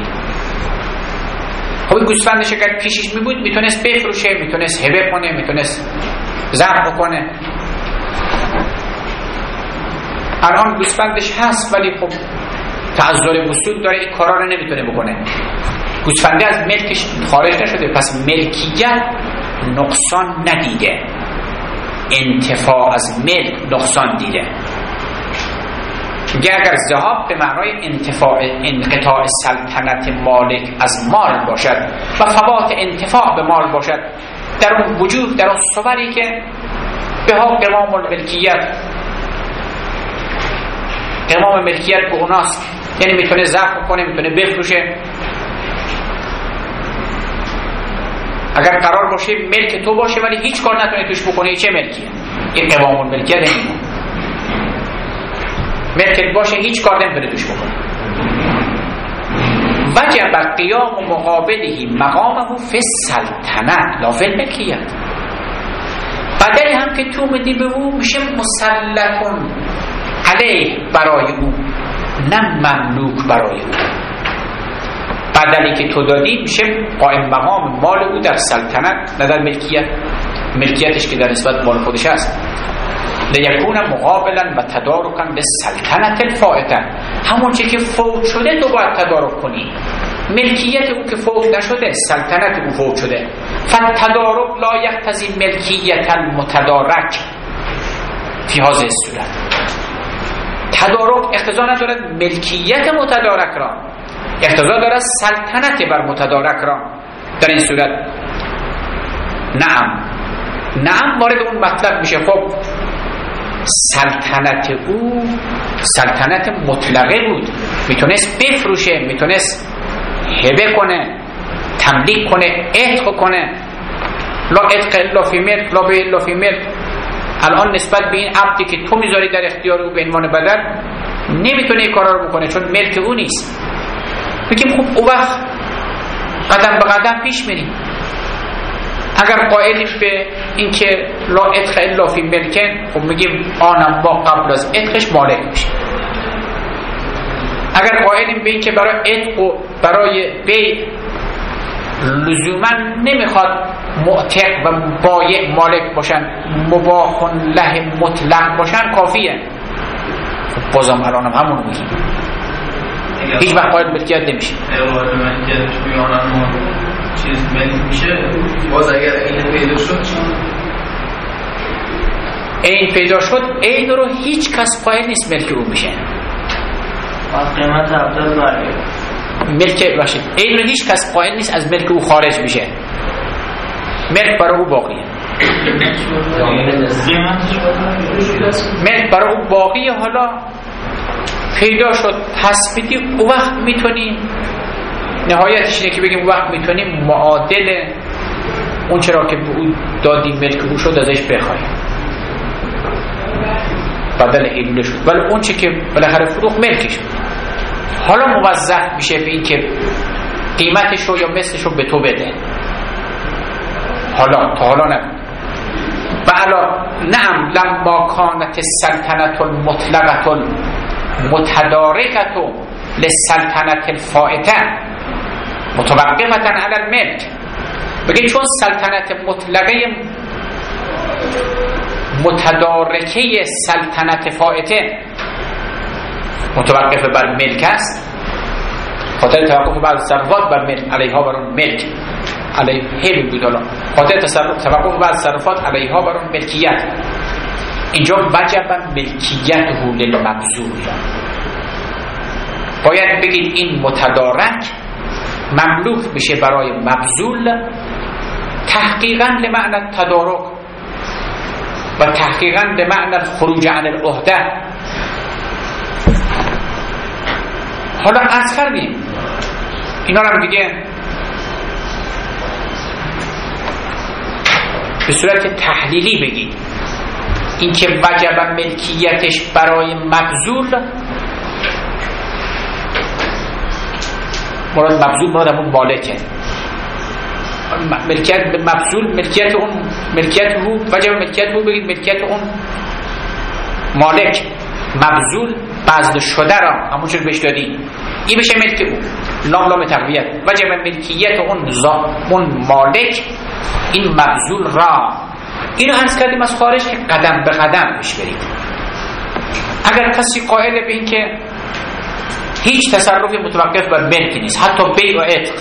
خب گوسفندش اگر پیشش میبود میتونست بفروشه، میتونست هبه کنه، میتونست ذبح کنه. الان گوسفندش هست ولی خب تعذر وصول داره، این کارا رو نمیتونه بکنه. گوسفنده از ملکش خارج نشده، پس ملکیت نقصان ندیده، انتفاع از ملک نقصان دیده. میگه اگر ذهاب به معنای انقطاع سلطنت مالک از مال باشد و فوات انتفاع به مال باشد در اون وجود، در اون صوری که به ها قوام الملکیت، قوام ملکیت به اوناست، یعنی میتونه ذبح کنه، میتونه بفروشه. اگر قرار باشه ملک تو باشه ولی هیچ کار نتونه توش بکنه، چه ملکیه؟ این قوام الملکیت نمیمونه. ملکت باشه هیچ کار نمیتونه توش بکنه. وجب قیام مقابله مقامه فی السلطنه لا فی الملکیت. بدلی هم که تو میدی به او میشه مسلطون علیه برای او، نه مملوک برای او. بدلی که تو دادی میشه قائم مقام مال او در سلطنت نه در ملکیت. ملکیتش که در نسبت مال خودش هست. لیکون مقابلا و تدارکا به سلطنت الفائته، همون چی که فوت شده تو باید تدارک کنی. ملکیت او که فوت نشده، سلطنت او فوت شده. فالتدارک لا یقتضی ملکیت المتدارک فی هذه الصورت. تدارک اقتضا ندارد ملکیت متدارک را، اقتضا دارد سلطنت بر متدارک را. در این صورت نعم وارد اون مطلب میشه. خب سلطنت او سلطنت مطلقه بود، میتونست بفروشه، میتونست هبه کنه، تملیک کنه، عتق کنه. لا عتق الا فی ملک، لا بیع الا فی ملک. الان نسبت به این عبدی که تو میذاری در اختیار او به عنوان بدل، نمیتونه این کارا رو بکنه چون ملک او نیست. میگیم خب اون وقت قدم به قدم پیش میریم. اگر قائلیم به اینکه لا عتق الا فی ملکن، خب میگیم آنم با قبل از عتقش مالک میشه. اگر قائلیم به اینکه برای عتق و برای بیع لزوما نمیخواد معتق و بایع مالک باشن، مباح له مطلق باشن، کافیه. خب بازم الانم همون میگیم، هیچ وقت قائل ملکیت نمیشه. اقرار ملکیت توی آنم چیز ملک میشه. باز اگر این پیدا شد چی؟ این پیدا شد، این رو هیچ کس قائل نیست ملک او میشه. قیمت افضل برگرد ملک باشید، این رو هیچ کس قائل نیست از ملک او خارج میشه. ملک برای او باقیه. ملک برای او باقیه. حالا پیدا شد پس بدیم، او وقت میتونیم، نهایتش اینه که بگیم او وقت میتونیم معادل اون چرا که به او دادیم ملک او شد ازش بخوایم، بدل حیلوله شد، ولی اون چی که بالاخره فروخت ملکش بود. حالا موظف میشه به این که قیمتش رو یا مثلش رو به تو بده. حالا تا حالا نبود. بلا نعم لما کانت السلطنت المطلقه المتدارکه للسلطنت الفائته متوقفه علی الملک. بگید چون سلطنت مطلقه متدارکه سلطنت فائته متوقف بر ملک است، خاطر توقف بر تصرفات بر ملک علیها بر اون ملک علیه بود. حالا خاطر توقف بر تصرفات علیها بر اون ملکیت، اینجا وجب ملکیته للمبذول. باید بگید این متدارک مملوک میشه برای مبذول تحقیقا لمعنی تدارک و تحقیقا لمعنی خروج عن العهده. حالا عرض کردیم اینا رو دیگه به صورت تحلیلی بگید. این که وجب ملکیتش برای مبذول، مراد مبذول مراد همون مالکه. ملکیت مبذول ملکیت اون، ملکیت او وجب ملکیت او بگید ملکیت اون مالک. مبذول بذل شده را همونجور بهش دادی، این بشه ملک او. لام تقویت وجب ملکیت اون مالک این مبذول را. اینو عرض کردیم از خارج که قدم به قدم پیش برید. اگر کسی قائل به این که هیچ تصرفی متوقف بر ملک نیست، حتی بیع و عتق،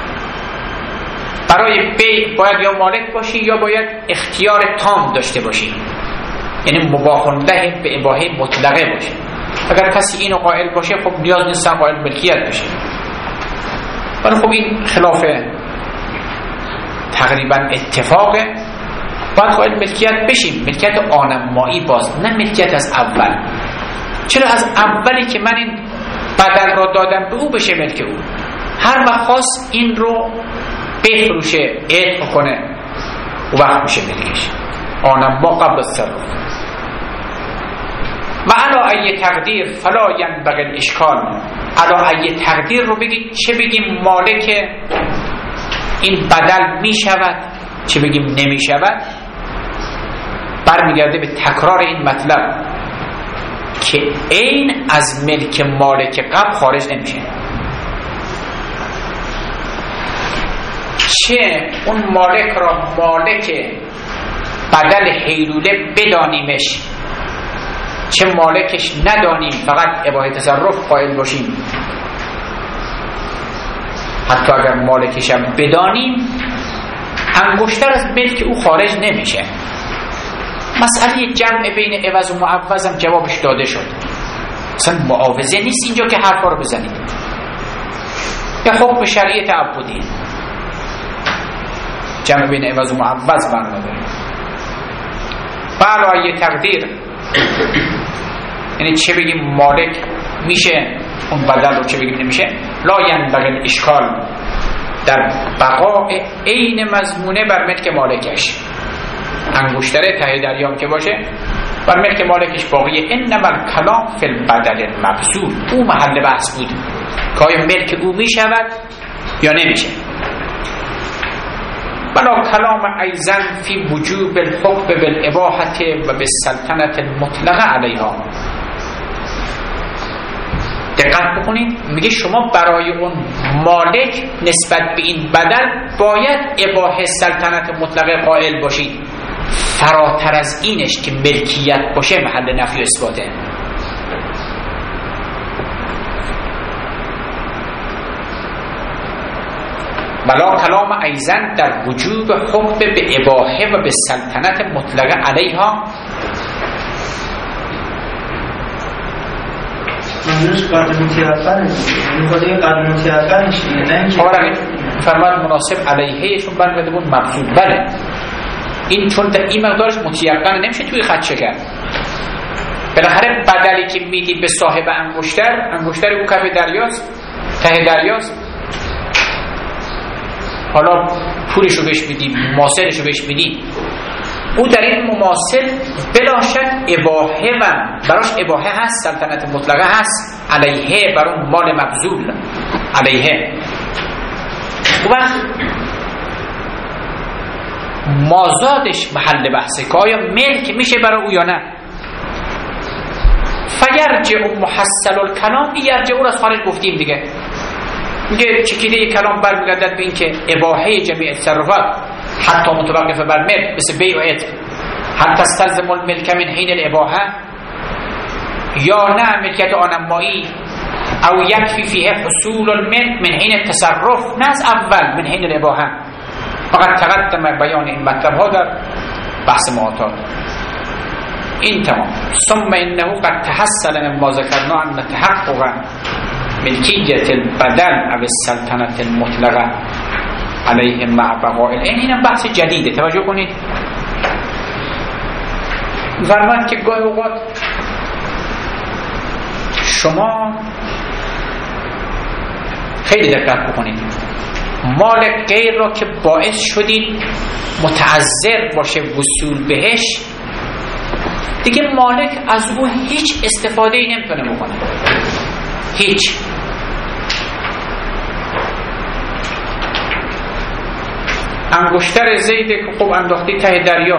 برای بیع باید یا مالک باشی یا باید اختیار تام داشته باشی، یعنی مباح له به اباحه مطلقه باشه. اگر کسی اینو قائل باشه خب نیاز نیست قائل ملکیت بشه. ولی خب این خلاف تقریبا اتفاقه. باید قائل ملکیت بشیم، ملکیت آنمایی باز، نه ملکیت از اول. چرا از اولی که من این بدل را دادم به او بشه ملک او، هر وقت خواست این رو بفروشه عتق کنه او وقت میشه ملکش. آنما قبل از تصرف. و علا ای تقدیر فلا ینبغی الاشکال. علا ای تقدیر رو بگید، چه بگیم مالک این بدل می شود، چه بگیم نمی شود. برمیگرده به تکرار این مطلب که این از ملک مالک قبل خارج نمیشه. چه اون مالک را مالک بدل حیلوله بدانیمش، چه مالکش ندانیم فقط اباحه تصرف قائل باشیم. حتی اگر مالکش هم بدانیم انگشتر از ملک او خارج نمیشه. مسئله جمع بین عوض و معوض هم جوابش داده شد. اصلا معاوضه نیست اینجا که حرفا رو بزنید. یه حکم شرعی تعبدی، جمع بین عوض و معوض برمی‌داره. برای تقدیر یعنی چه بگیم مالک میشه اون بدل رو، چه بگیم نمیشه. لا ینبغی الاشکال در بقاء عین مضمونه بر ملک مالکش. انگشتر ته دریام که باشه بر ملک مالکش باقیه. انما الکلام فی البدل المبذول، او محل بحث بود که آیا ملک او میشود یا نمیشه. بلا کلام ایضا فی وجوب الحکم بالاباحة و بالسلطنة المطلقه علیها. دقت بکنید، میگه شما برای اون مالک نسبت به این بدل باید اباحه سلطنت مطلقه قائل باشید. فراتر از اینش که ملکیت باشه محل نفی و اثباته. بلا کلام ایضا در وجوب حکم به اباحه و به سلطنت مطلقه علیها. منظورش قانون متیقنه، یعنی خود این قانون متیقنه چیه؟ نه اینکه فرماد مناسب علیهشون برمیده بود مقصود. بله این چون در این مقدارش متیقنه نمیشه توی خدشه کرد. بالاخره بدلی که میدی به صاحب انگشتر او کف دریاست، ته دریاست، حالا پولشو بهش میدی، مماثلشو بهش میدی، او در این مماثل بلا شک اباحه و براش اباحه هست، سلطنت مطلقه هست علیه بر اون مال مبذول علیه. و مازادش محل بحثه که آیا ملک میشه برای او یا نه. فیرجع محصل الکلام، یرجع او را خارج گفتیم دیگه. میگه چکیده کلام برمیگردد به این که اباحه جمیع تصرفات حتی متوقف بر ملک مثل بیع و عتق، حتی استلزم الملک من حین الاباحه، یا نه ملکیت آنمایی، او یکفی فیه حصول الملک من حین التصرف، نه از اول من حین الاباحه. فقط تقدم بیان این مطلب ها در بحث معاطات. این تمام. ثم انه قد تحصل من ما ذکرنا ان تحقق ملکیت البدن او السلطنت المطلقه علیه مع بقاء العین. اینم بحث جدیده، توجه کنید. فرماند که گاهی اوقات شما خیلی دقت بکنید، مال غیر را که باعث شدید متعذر باشه وصول بهش، دیگه مالک از او هیچ استفاده ای نمیتونه بکنه، هیچ. انگشتر زیده که خوب انداختی ته دریا،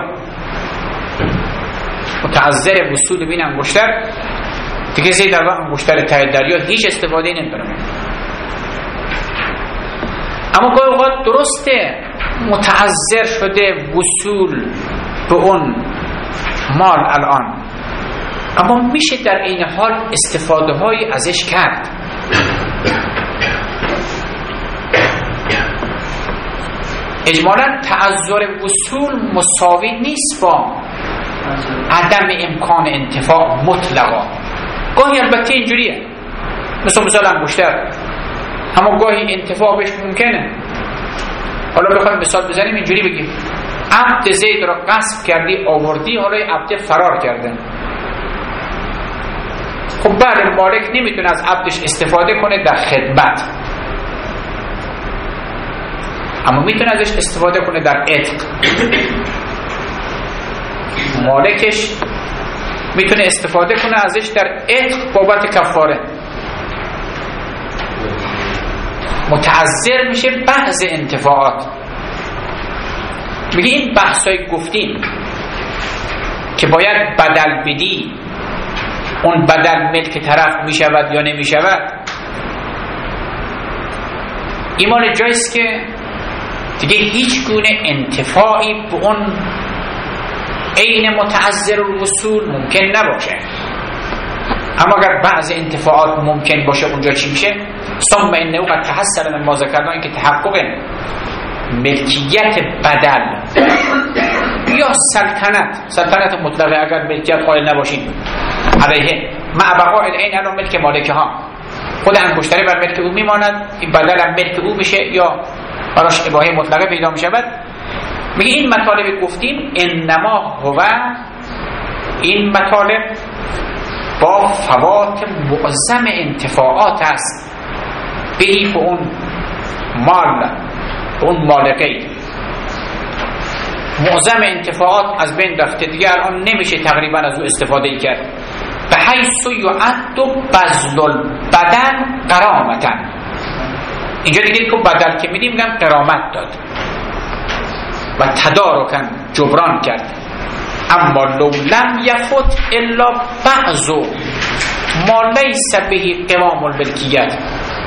متعذر وصول به این انگشتر، دیگه زید از انگشتر ته دریا هیچ استفاده نمی‌کنه. اما گاهی اوقات درسته متعذر شده وصول به اون مال الان، اما میشه در این حال استفاده های ازش کرد. اجمالاً تعذر وصول مساوی نیست با عدم امکان انتفاع مطلقا. گاهی البته اینجوریه، مثل انگشتر، اما گاهی انتفاع بهش ممکنه. حالا بخوایم مثال بزنیم اینجوری بگیم عبد زید را غصب کردی آوردی، حالا عبد فرار کرده. خب بله مالک نمیتونه از عبدش استفاده کنه در خدمت، اما میتونه ازش استفاده کنه در عتق. مالکش میتونه استفاده کنه ازش در عتق بابت کفاره. متعذر میشه بعض انتفاعات. میگه این بحثای گفتیم که باید بدل بدی، اون بدل ملک طرف میشود یا نمیشود، این مال جایست که دیگه هیچ گونه انتفاعی به اون عین متعذر الوصول ممکن نباشه. اما اگر بعض انتفاعات ممکن باشه اونجا چی میشه؟ ثم انه قد تحصل من ما ذکرنا، این که تحقق ملکیت بدل یا سلطنت مطلقه اگر ملکیت قائل نباشید علیه مع بقاء العین، الان ملک مالک ها خود انگشتری بر ملک او میماند، این بدل هم ملک او میشه یا براش اباحه مطلقه پیدا میشود. میگه این مطالب گفتیم انما هو، این مطالب با فوات معظم انتفاعات است بهی به اون مال، به اون مالکی معظم انتفاعات از بین رفته، دیگه الان نمیشه تقریبا از او استفاده کرد. به حیث یعد بذل البدن غرامتا، اینجا دیگه تو بدل که میدیم میگم غرامت داد و تدارکن جبران کرد. اما لو لم یفت الا بعض ما لیس به قوام الملکیت،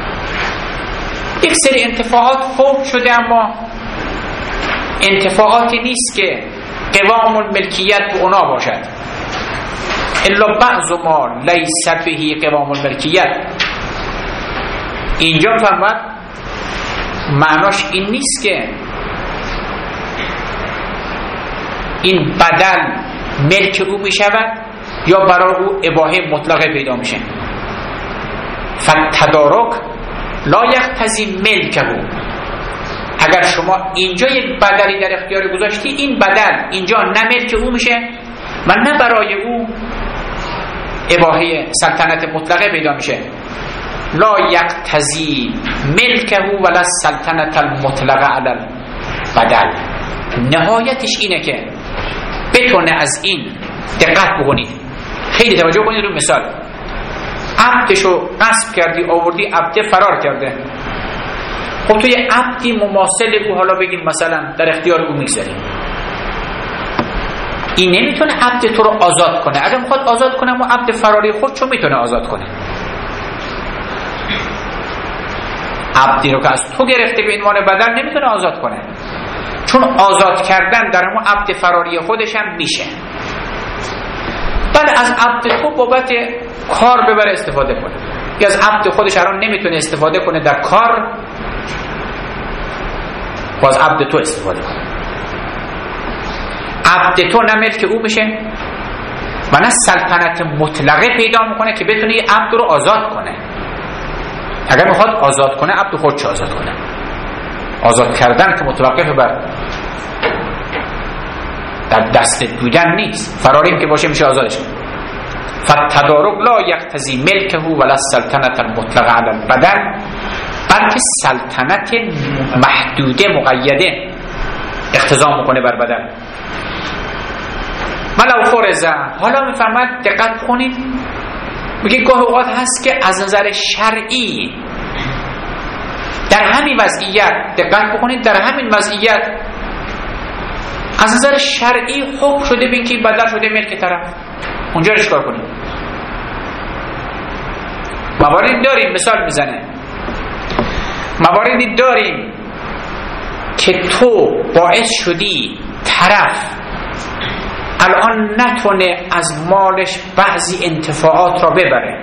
یک سری انتفاعات فوت شده اما انتفاعاتی نیست که قوام الملکیت به اونا باشد. الا بعض ما لیس به قوام الملکیت، اینجا فرمود معناش این نیست که این بدل ملک او می شود یا برای او اباحه مطلقه پیدا میشه. فالتدارک لا یقتضی ملکه، اگر شما اینجا یک بدلی در اختیار گذاشتی، این بدل اینجا نه ملک او میشه و نه برای او اباحه سلطنت مطلقه پیدا میشه. لا یقتضی ملکه ولا سلطنت المطلقه علی البدل. نهایتش اینه که بتونه از این دقت بکنید، خیلی توجه کنید رو مثال. عبدشو غصب کردی آوردی، عبد فرار کرده، خب تو یه عبدی مماثل او حالا بگیم مثلا در اختیار او میگذاری، این نمیتونه عبد تو رو آزاد کنه. اگر میخواد آزاد کنه و عبد فراری خودشو میتونه آزاد کنه. عبدی رو که از تو گرفته به عنوان بدل نمیتونه آزاد کنه، چون آزاد کردن در همون عبد فراری خودش هم میشه. بعد از عبد تو بابت کار ببره استفاده کنه، یا از عبد خودش الان نمیتونه استفاده کنه در کار، باز عبد تو استفاده کنه. عبد تو نه ملک او میشه و نه سلطنت مطلقه پیدا میکنه که بتونه یه عبد رو آزاد کنه. اگر میخواد آزاد کنه عبد خودش آزاد کنه. آزاد کردن که متوقف بر در دست بودن نیست، فراریم که باشه میشه آزادش کنه. فالتدارک لا یقتضی ملکه ولا السلطنت المطلقه علی البدن، بلکه سلطنت محدوده مقیده اقتضا میکنه بر بدن. ولو فرض، حالا میفهمد دقت کنید، میگه گاه اوقات هست که از نظر شرعی در همین وضعیت، دقت بکنید، در همین وضعیت از نظر شرعی حکم شده بین که بدل شده ملک طرف، اونجا رو چیکار کنیم؟ مواردی داریم، مثال میزنه، مواردی داریم که تو باعث شدی طرف الان نتونه از مالش بعضی انتفاعات را ببره.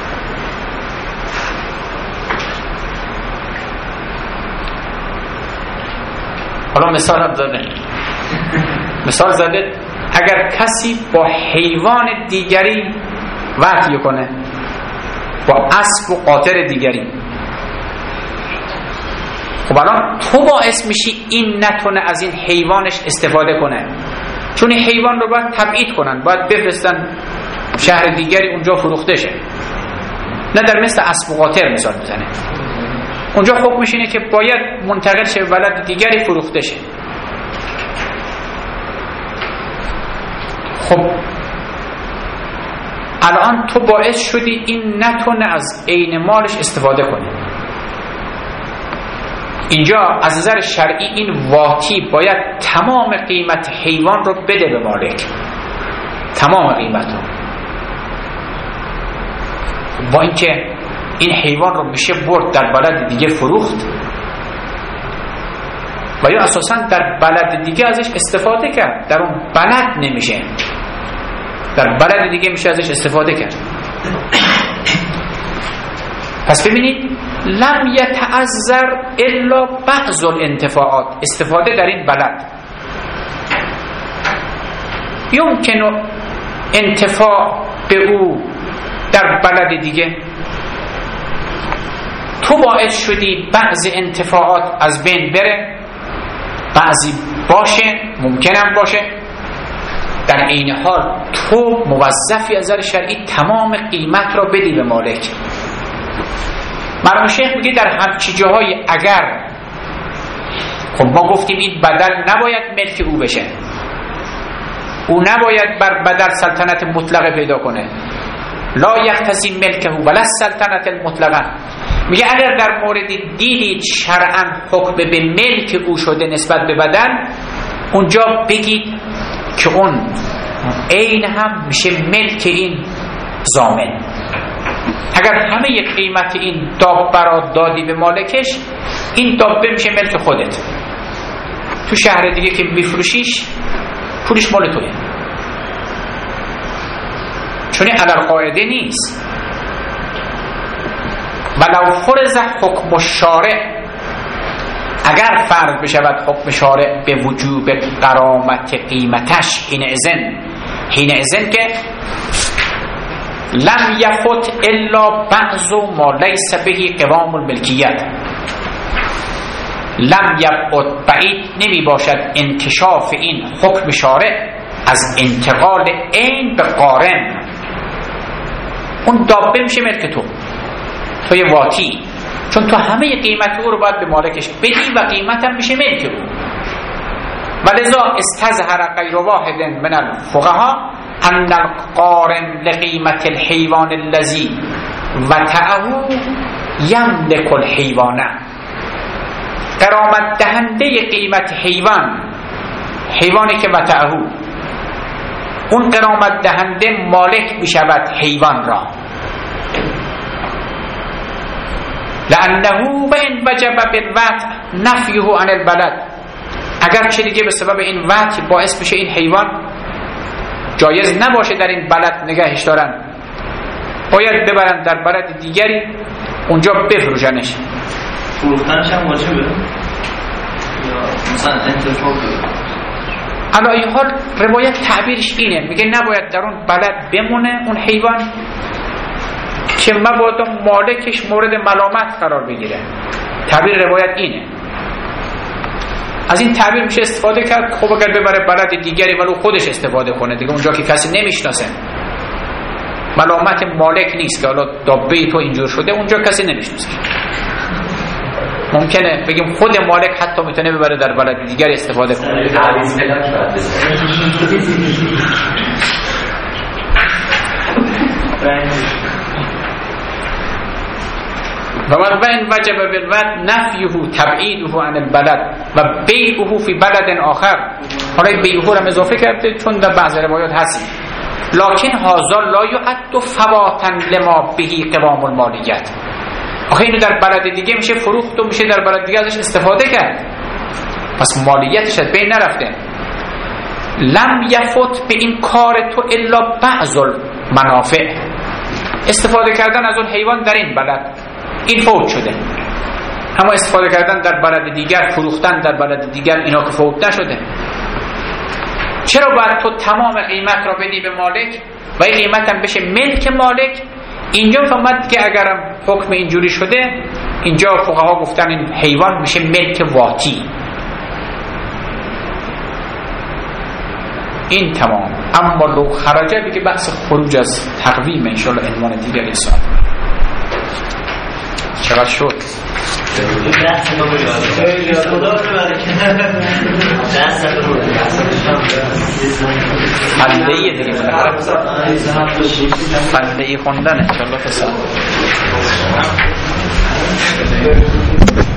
حالا مثال هم زده، مثال زده اگر کسی با حیوان دیگری وقتی کنه، با اسب و قاطر دیگری، خب الان تو باعث میشی این نتونه از این حیوانش استفاده کنه، چون این حیوان رو باید تبعید کنن، باید بفرستن شهر دیگری اونجا فروخته شه. نه در مثل اسب و قاطر مثال میزنه، اونجا حکمش اینه که باید منتقل شه به بلد دیگری فروخته شه. خب الان تو باعث شدی این نتونه از عین مالش استفاده کنه. اینجا از نظر شرعی این واتی باید تمام قیمت حیوان رو بده به مالک، تمام قیمت رو، با اینکه این حیوان رو میشه برد در بلد دیگه فروخت و یا اساساً در بلد دیگه ازش استفاده کرد، در اون بلد نمیشه، در بلد دیگه میشه ازش استفاده کرد. پس ببینید لم یتعذر الا بعض الانتفاعات، استفاده در این بلد یمکن انتفاع به او در بلد دیگه، تو باعث شدی بعضی انتفاعات از بین بره، بعضی باشه، ممکنم باشه، در این حال تو موظفی از نظر شرعی تمام قیمت را بدی به مالک. مرحوم شیخ میگه در همچی جاهای اگر، خب ما گفتیم این بدل نباید ملک او بشه، او نباید بر بدل سلطنت مطلقه پیدا کنه، لا یقتضی ملکه ولا السلطنت المطلقه. میگه اگر در مورد دیدید شرعاً حکم به ملک او شده نسبت به بدل، اونجا بگید که اون عین هم میشه ملک این ضامن. اگر همه قیمت این دابه را دادی به مالکش، این دابه میشه ملک خودت، تو شهر دیگه که میفروشیش پولش مال توه، چون علل قاعده نیست. ولو فرض حکم الشارع، اگر فرض بشود حکم شارع به وجوب غرامت قیمتش، حین ازن که لم یفت الا بعض ما لیس به قوام الملکیت، لم یفت بعید نمی باشد انکشاف این حکم شارع از انتقال عین به قارن. اون دابه میشه ملک توی واتی، چون تو همه قیمت او رو باید به مالکش بدی و قیمت هم میشه ملک او. ولذا استظهر غیر واحد من الفقهاء ان القارن لقیمت الحیوان الذی وطئه یملک الحیوان. غرامت دهنده قیمت حیوانی که وطئه، اون غرامت دهنده مالک میشود حیوان را. لأنه وإن وجب بالوطء نفيه عن البلد، اگر چه دیگه به سبب این وطء باعث بشه این حیوان جایز نباشه در این بلد نگهش دارن، باید ببرن در بلد دیگری اونجا بفروشنش. فروختنش هم واجبه یا مثلا انتفاع کنه؟ حالا این حال روایت تعبیرش اینه، میگه نباید در اون بلد بمونه اون حیوان که مبادا مالکش مورد ملامت قرار بگیره. تعبیر روایت اینه. از این تعبیر میشه استفاده کرد، خب اگر ببره بلد دیگری ولو خودش استفاده کنه دیگه، اونجا که کسی نمیشناسه، ملامت مالک نیست که حالا دابه تو اینجور شده، اونجا کسی نمیشناسه. ممکنه بگیم خود مالک حتی میتونه ببره در بلد دیگری استفاده کنه. و وإن وجب بالوطء نفيه تبعیده عن البلد و بیعه فی بلد آخر. حالا بیعه را اضافه کرده چون در بعض روایات هست، لکن هذا لا یعد فواتا لما به قوام المالیت. آخه اینو در بلد دیگه میشه فروخت و میشه در بلد دیگه ازش استفاده کرد، پس مالیتش از بین نرفته. لم یفت به این کار تو الا بعض المنافع، استفاده کردن از اون حیوان در این بلد این فوت شده، اما استفاده کردن در بلد دیگر، فروختن در بلد دیگر، اینا که فوت نشده. چرا باید تو تمام قیمت را بدی به مالک و این قیمت هم بشه ملک مالک؟ اینجا فهمد که اگرم حکم اینجوری شده، اینجا فقها گفتن این حیوان میشه ملک واتی. این تمام. اما لو خرجه بگه بحث خروج از تقویم انشاءالله عنوان دیگری سال. چقدر شد؟ فلدهی دیگه فلدهی خوندن انشاءالله فساد.